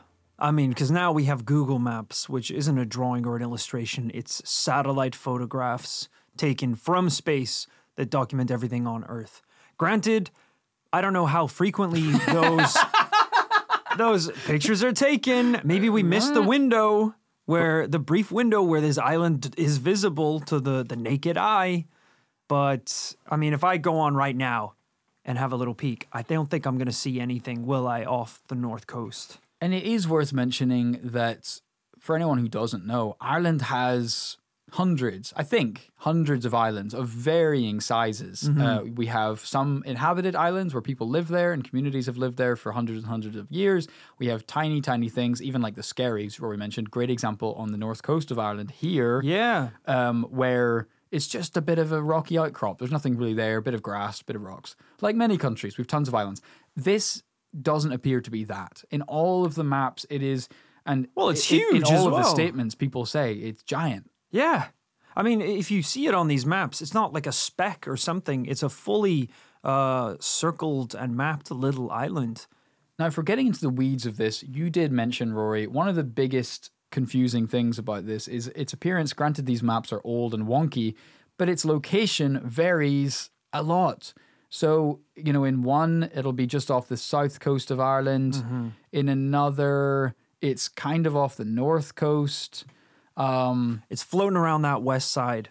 I mean, because now we have Google Maps, which isn't a drawing or an illustration. It's satellite photographs taken from space that document everything on Earth. Granted, I don't know how frequently those pictures are taken. Maybe we missed the window the brief window where this island is visible to the naked eye. But, I mean, if I go on right now and have a little peek, I don't think I'm going to see anything, will I, off the north coast? And it is worth mentioning that for anyone who doesn't know, Ireland has hundreds of islands of varying sizes. We have some inhabited islands where people live there and communities have lived there for hundreds and hundreds of years. We have tiny, tiny things, even like the Skerries, where we mentioned, great example on the north coast of Ireland here. Yeah. Where it's just a bit of a rocky outcrop. There's nothing really there, a bit of grass, a bit of rocks. Like many countries, we have tons of islands. This doesn't appear to be that. In all of the maps, it is, and it's huge in all as of well. the statements, people say it's giant. Yeah. I mean, if you see it on these maps, it's not like a speck or something. It's a fully circled and mapped little island. Now, for getting into the weeds of this, you did mention, Rory, one of the biggest confusing things about this is its appearance. Granted, these maps are old and wonky, but its location varies a lot. So, in one, it'll be just off the south coast of Ireland. Mm-hmm. In another, it's kind of off the north coast. It's floating around that west side.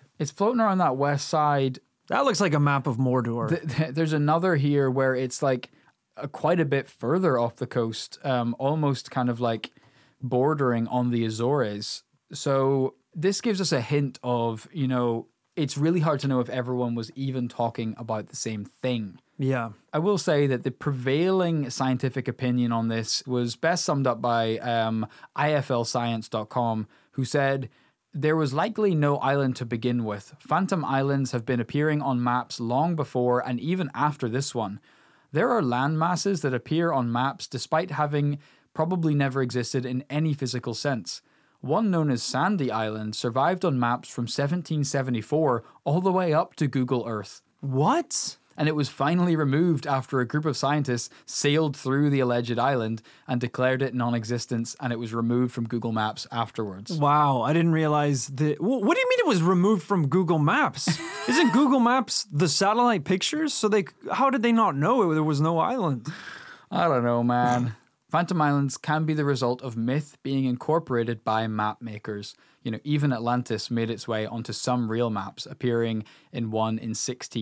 That looks like a map of Mordor. There's another here where it's like quite a bit further off the coast, almost kind of like bordering on the Azores. So this gives us a hint of, it's really hard to know if everyone was even talking about the same thing. Yeah. I will say that the prevailing scientific opinion on this was best summed up by iflscience.com, who said, there was likely no island to begin with. Phantom islands have been appearing on maps long before and even after this one. There are land masses that appear on maps despite having probably never existed in any physical sense. One known as Sandy Island survived on maps from 1774 all the way up to Google Earth. What? And it was finally removed after a group of scientists sailed through the alleged island and declared it non-existent, and it was removed from Google Maps afterwards. Wow, I didn't realize that. What do you mean it was removed from Google Maps? Isn't Google Maps the satellite pictures? So how did they not know there was no island? I don't know, man. Phantom Islands can be the result of myth being incorporated by map makers. Even Atlantis made its way onto some real maps, appearing in one in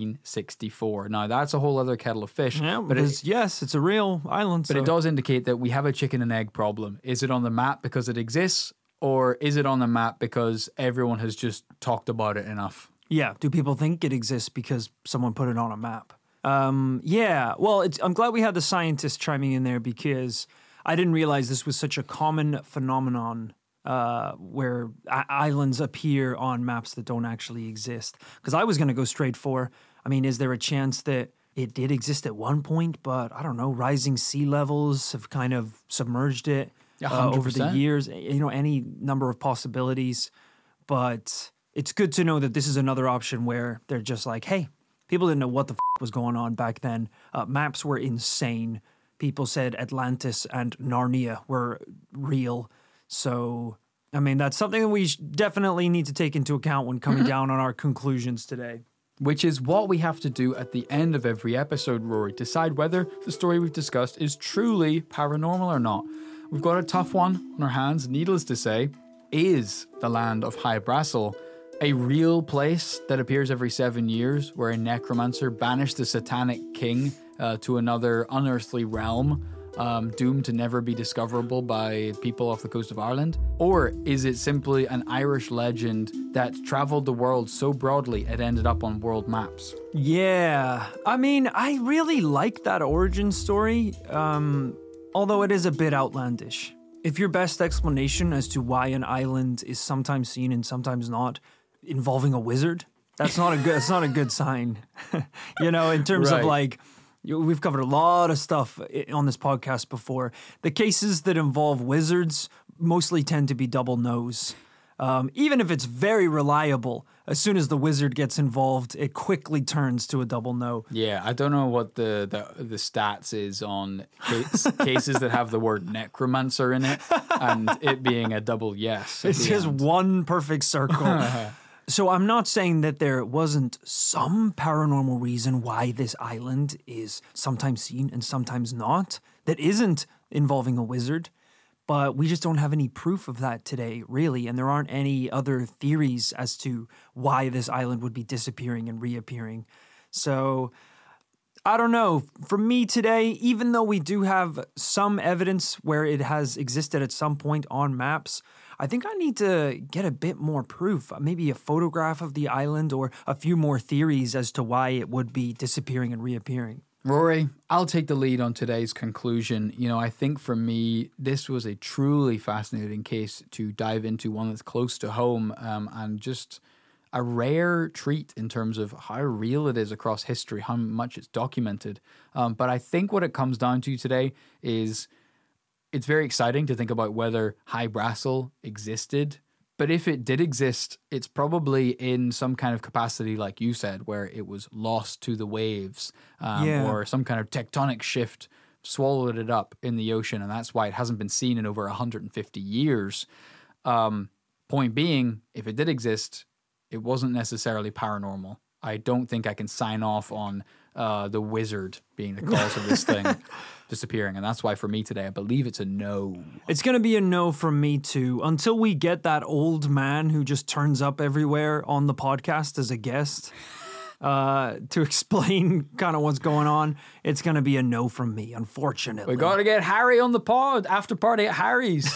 1664. Now, that's a whole other kettle of fish. Yeah, but it's a real island. But it does indicate that we have a chicken and egg problem. Is it on the map because it exists, or is it on the map because everyone has just talked about it enough? Yeah. Do people think it exists because someone put it on a map? Yeah. Well, I'm glad we had the scientists chiming in there because I didn't realize this was such a common phenomenon where islands appear on maps that don't actually exist. Because I was going to go straight for, is there a chance that it did exist at one point, but I don't know, rising sea levels have kind of submerged it over the years? Any number of possibilities. But it's good to know that this is another option where they're just like, hey, people didn't know what the was going on back then. Maps were insane. People said Atlantis and Narnia were real. So, that's something that we definitely need to take into account when coming down on our conclusions today. Which is what we have to do at the end of every episode, Rory. Decide whether the story we've discussed is truly paranormal or not. We've got a tough one on our hands, needless to say. Is the land of High Brassel a real place that appears every 7 years where a necromancer banished the satanic king to another unearthly realm, doomed to never be discoverable by people off the coast of Ireland? Or is it simply an Irish legend that traveled the world so broadly it ended up on world maps? Yeah, I really like that origin story, although it is a bit outlandish. If your best explanation as to why an island is sometimes seen and sometimes not involving a wizard, that's not a good sign. In terms of we've covered a lot of stuff on this podcast before. The cases that involve wizards mostly tend to be double nose. Even if it's very reliable, as soon as the wizard gets involved, it quickly turns to a double no. Yeah, I don't know what the stats is on cases that have the word necromancer in it and it being a double yes. It's just one perfect circle. So I'm not saying that there wasn't some paranormal reason why this island is sometimes seen and sometimes not, that isn't involving a wizard, but we just don't have any proof of that today, really, and there aren't any other theories as to why this island would be disappearing and reappearing. So I don't know. For me today, even though we do have some evidence where it has existed at some point on maps, I think I need to get a bit more proof, maybe a photograph of the island or a few more theories as to why it would be disappearing and reappearing. Rory, I'll take the lead on today's conclusion. You know, I think for me, this was a truly fascinating case to dive into, one that's close to home and just a rare treat in terms of how real it is across history, how much it's documented. But I think what it comes down to today is it's very exciting to think about whether High Brassel existed. But if it did exist, it's probably in some kind of capacity, like you said, where it was lost to the waves or some kind of tectonic shift swallowed it up in the ocean. And that's why it hasn't been seen in over 150 years. Point being, if it did exist, it wasn't necessarily paranormal. I don't think I can sign off on the wizard being the cause of this thing disappearing. And that's why for me today, I believe it's a no. It's going to be a no from me too. Until we get that old man who just turns up everywhere on the podcast as a guest to explain kind of what's going on, it's going to be a no from me, unfortunately. We got to get Harry on the pod. After party at Harry's.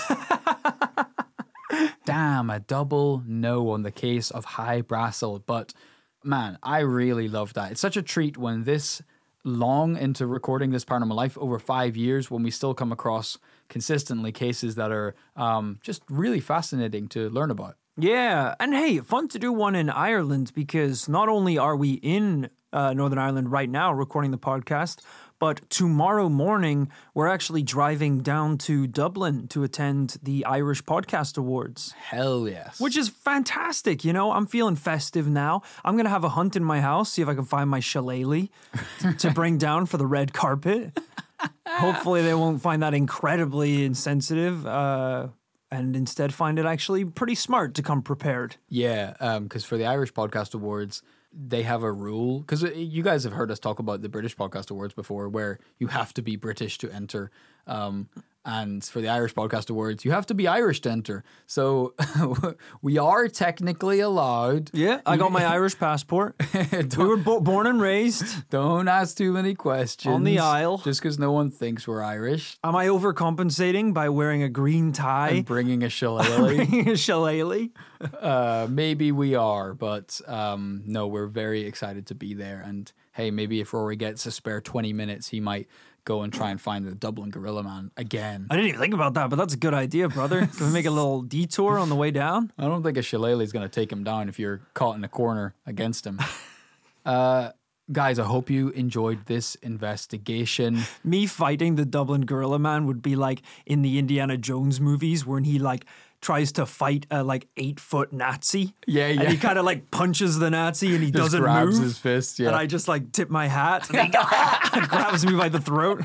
Damn, a double no on the case of High Brassel. But man, I really love that. It's such a treat when this long into recording this Paranormal Life, over 5 years, when we still come across consistently cases that are just really fascinating to learn about. Yeah, and hey, fun to do one in Ireland, because not only are we in Northern Ireland right now recording the podcast, but tomorrow morning we're actually driving down to Dublin to attend the Irish Podcast Awards. Hell yes. Which is fantastic, you know? I'm feeling festive now. I'm going to have a hunt in my house, see if I can find my shillelagh to bring down for the red carpet. Hopefully they won't find that incredibly insensitive and instead find it actually pretty smart to come prepared. Yeah, because for the Irish Podcast Awards, they have a rule, because you guys have heard us talk about the British Podcast Awards before, where you have to be British to enter. And for the Irish Podcast Awards, you have to be Irish to enter. So we are technically allowed. Yeah, I got my Irish passport. We were born and raised. Don't ask too many questions. On the Isle. Just because no one thinks we're Irish. Am I overcompensating by wearing a green tie? And bringing a shillelagh. Bringing a shillelagh? Maybe we are, but no, we're very excited to be there. And hey, maybe if Rory gets a spare 20 minutes, he might go and try and find the Dublin Gorilla Man again. I didn't even think about that, but that's a good idea, brother. Can we make a little detour on the way down? I don't think a shillelagh is going to take him down if you're caught in a corner against him. Guys, I hope you enjoyed this investigation. Me fighting the Dublin Gorilla Man would be like in the Indiana Jones movies when he like tries to fight a like 8-foot Nazi. Yeah. And he kind of like punches the Nazi and he just doesn't grabs move. His fist, yeah. And I just like tip my hat and he grabs me by the throat.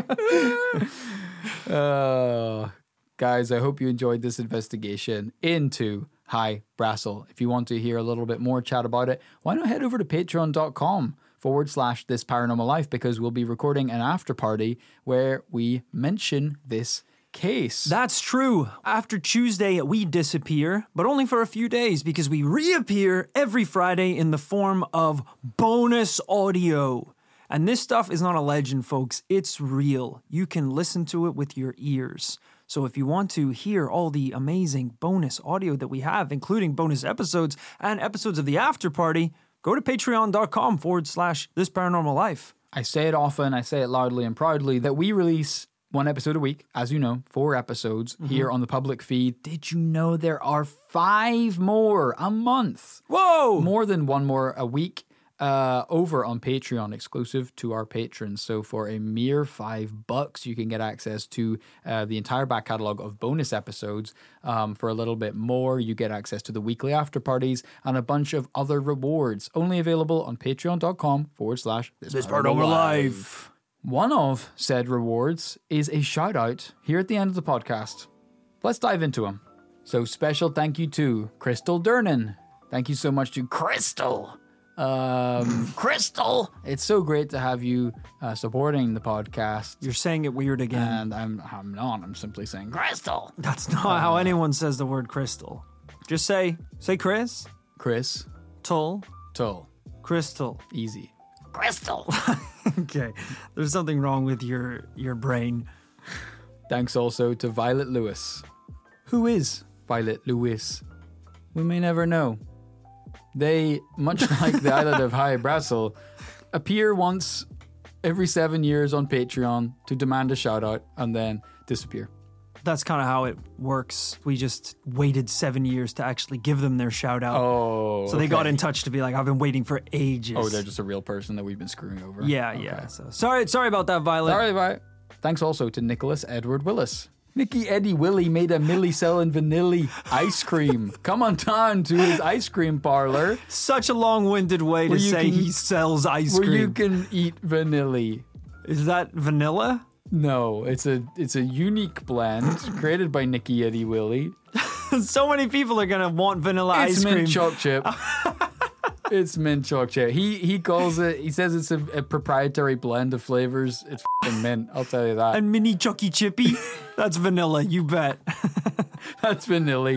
Guys, I hope you enjoyed this investigation into High Brassel. If you want to hear a little bit more chat about it, why not head over to patreon.com/This Paranormal Life, because we'll be recording an after party where we mention this case. That's true. After Tuesday, we disappear, but only for a few days, because we reappear every Friday in the form of bonus audio. And this stuff is not a legend, folks. It's real. You can listen to it with your ears. So if you want to hear all the amazing bonus audio that we have, including bonus episodes and episodes of the after party, go to patreon.com/This Paranormal Life. I say it often, I say it loudly and proudly, that we release one episode a week, as you know, 4 episodes here on the public feed. Did you know there are 5 more a month? Whoa! More than 1 more a week. over on Patreon, exclusive to our patrons. So for a mere $5, you can get access to the entire back catalog of bonus episodes. For a little bit more, you get access to the weekly after parties and a bunch of other rewards, only available on patreon.com/This Paranormal Life. One of said rewards is a shout out here at the end of the podcast. Let's dive into them. So special thank you to Crystal Durnan. Thank you so much to Crystal. Crystal. It's so great to have you supporting the podcast. You're saying it weird again. And I'm not. I'm simply saying Crystal. That's not how anyone says the word crystal. Just say Chris. Chris. Tull. Crystal. Easy. Crystal. Okay. There's something wrong with your brain. Thanks also to Violet Lewis. Who is Violet Lewis? We may never know. They, much like the island of High Brassel, appear once every 7 years on Patreon to demand a shout out and then disappear. That's kind of how it works. We just waited 7 years to actually give them their shout out. Oh, so they got in touch to be like, I've been waiting for ages. Oh, they're just a real person that we've been screwing over. Yeah. So sorry about that, Violet. Sorry about it. Thanks also to Nicholas Edward Willis. Nicky Eddie Willie made a Millie selling vanilla ice cream. Come on down to his ice cream parlor. Such a long-winded way to say he sells ice cream. Where you can eat vanilla. Is that vanilla? No, it's a unique blend created by Nicky Eddie Willie. So many people are gonna want vanilla ice It's cream. mint choc chip. It's mint choc chip. He calls it. He says it's a proprietary blend of flavors. It's f***ing mint. I'll tell you that. And mini Chucky Chippy. That's vanilla. You bet. That's vanilla.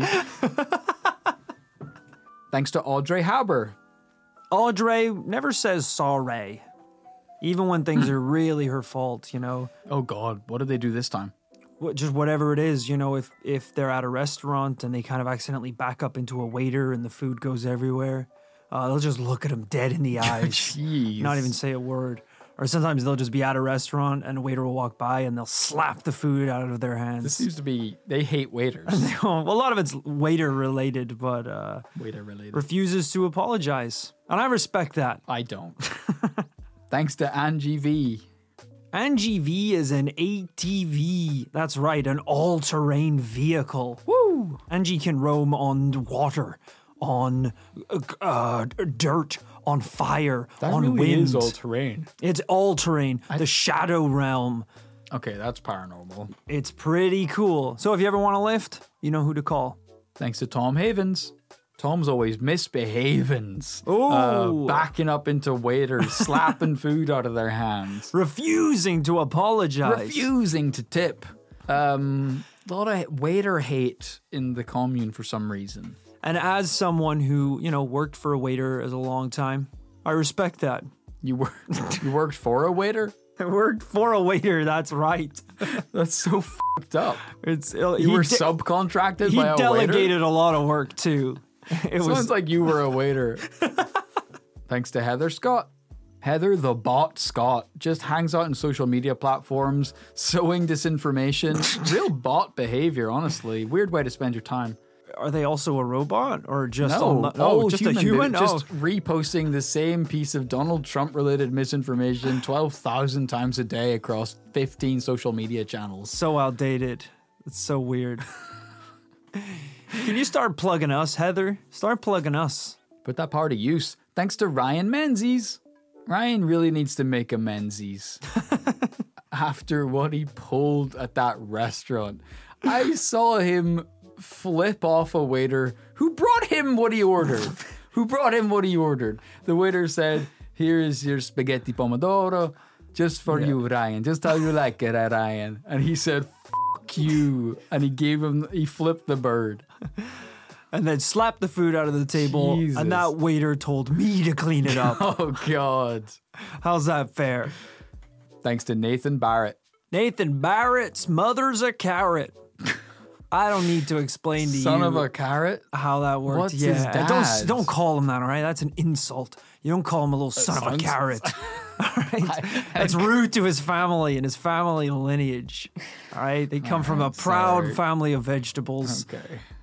Thanks to Audrey Haber. Audrey never says sorry, even when things are really her fault. You know. Oh God, what did they do this time? Just whatever it is, you know, if they're at a restaurant and they kind of accidentally back up into a waiter and the food goes everywhere, they'll just look at him dead in the eyes, Jeez. not even say a word. Or sometimes they'll just be at a restaurant and a waiter will walk by and they'll slap the food out of their hands. This seems to be, they hate waiters. Well, a lot of it's waiter related, but Waiter related. refuses to apologize. And I respect that. I don't. Thanks to Angie V. Angie V is an ATV. That's right, an all-terrain vehicle. Woo! Angie can roam on water, on dirt, on fire, That on really wind. is all terrain. It's all-terrain. The Shadow Realm. Okay, that's paranormal. It's pretty cool. So if you ever want a lift, you know who to call. Thanks to Tom Havens. Tom's always misbehaving. Ooh. Backing up into waiters, slapping food out of their hands. Refusing to apologize. Refusing to tip. A lot of waiter hate in the commune for some reason. And as someone who, you know, worked for a waiter as a long time, I respect that. You worked for a waiter? I worked for a waiter, that's right. That's so fucked up. It's You were subcontracted He by a delegated waiter? a lot of work too. It Sounds like you were a waiter. Thanks to Heather Scott. Heather the Bot Scott just hangs out on social media platforms, sowing disinformation. Real bot behavior, honestly. Weird way to spend your time. Are they also a robot or just just a human. human? Just reposting the same piece of Donald Trump related misinformation 12,000 times a day across 15 social media channels. So outdated. It's so weird. Can you start plugging us, Heather? Start plugging us. Put that power to use. Thanks to Ryan Menzies. Ryan really needs to make a Menzies. After what he pulled at that restaurant. I saw him flip off a waiter who brought him what he ordered. The waiter said, "Here is your spaghetti pomodoro, just for you, Ryan. Just how you like it, Ryan." And he said, "Fuck you." And he flipped the bird. And then slapped the food out of the table. Jesus. And that waiter told me to clean it up. Oh, God. How's that fair? Thanks to Nathan Barrett. Nathan Barrett's mother's a carrot. I don't need to explain to Son you of a carrot? how that works. What's his dad? Don't call him that, all right? That's an insult. You don't call him a little son of a carrot. All right? That's rude to his family and his family lineage. All right? They come from a proud sorry. family of vegetables. Okay.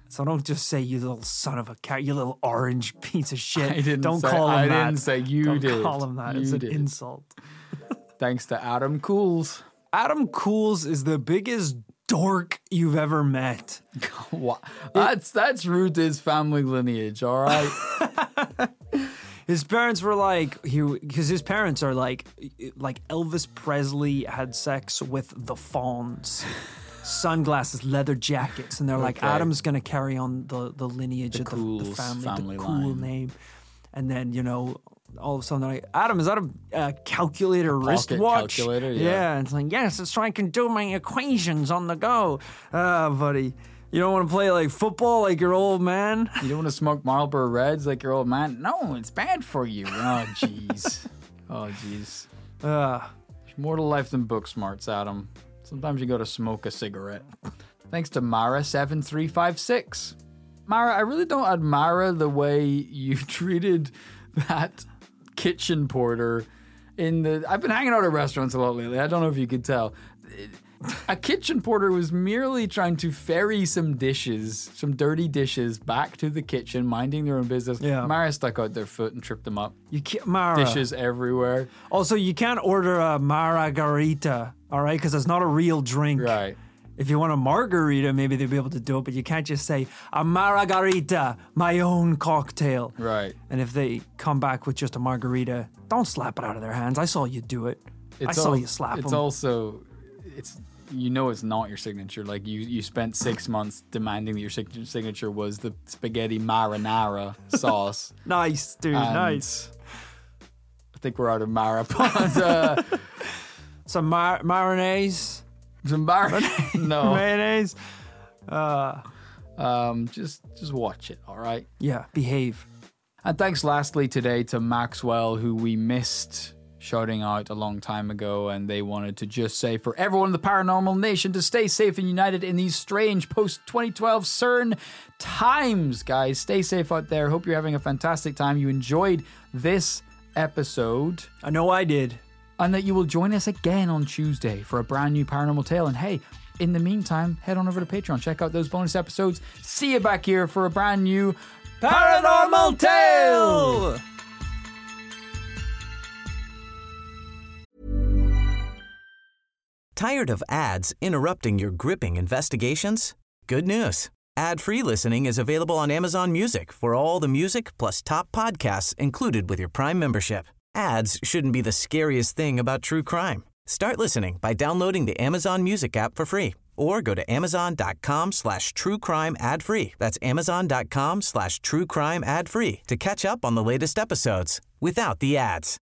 So don't just say you little son of a cat, you little orange piece of shit. I didn't don't say, call him I that. didn't say you don't did. call him that. You It's an did. insult. Thanks to Adam Cools. Adam Cools is the biggest dork you've ever met. What? That's root to his family lineage, all right? His parents were like, because his parents are like Elvis Presley had sex with the Fawns. Sunglasses, leather jackets, and they're like, Okay. Adam's gonna carry on the lineage of the Cools family, the cool line. name. And then, all of a sudden they're like, Adam, is that a calculator wristwatch? calculator, yeah. Yeah, and it's like, yes, it's so I can do my equations on the go. Buddy, you don't want to play like football like your old man? You don't want to smoke Marlboro Reds like your old man? No, it's bad for you. Oh, jeez. Oh, jeez. There's more to life than book smarts, Adam. Sometimes you gotta smoke a cigarette. Thanks to Mara7356. Mara, I really don't admire the way you treated that kitchen porter I've been hanging out at restaurants a lot lately. I don't know if you could tell. A kitchen porter was merely trying to ferry some dirty dishes, back to the kitchen, minding their own business. Yeah. Mara stuck out their foot and tripped them up. You can't, Mara. Dishes everywhere. Also, you can't order a margarita, all right? Because it's not a real drink. Right. If you want a margarita, maybe they'll be able to do it, but you can't just say, a margarita, my own cocktail. Right. And if they come back with just a margarita, don't slap it out of their hands. I saw you do it. I saw you slap them. It's also, it's not your signature. Like you spent 6 months demanding that your signature was the spaghetti marinara sauce. Nice, dude, And nice. I think we're out of Mara. But, Some mayonnaise. some marinara. No. Mayonnaise. Just watch it, all right? Yeah, behave. And thanks lastly today to Maxwell, who we missed shouting out a long time ago, and they wanted to just say for everyone in the paranormal nation to stay safe and united in these strange post-2012 CERN times. Guys, stay safe out there. Hope you're having a fantastic time. You enjoyed this episode. I know I did. And that you will join us again on Tuesday for a brand new paranormal tale. And hey, in the meantime, head on over to Patreon. Check out those bonus episodes. See you back here for a brand new paranormal tale. Tired of ads interrupting your gripping investigations? Good news. Ad-free listening is available on Amazon Music for all the music plus top podcasts included with your Prime membership. Ads shouldn't be the scariest thing about true crime. Start listening by downloading the Amazon Music app for free or go to amazon.com/truecrime ad-free. That's amazon.com/truecrime ad-free to catch up on the latest episodes without the ads.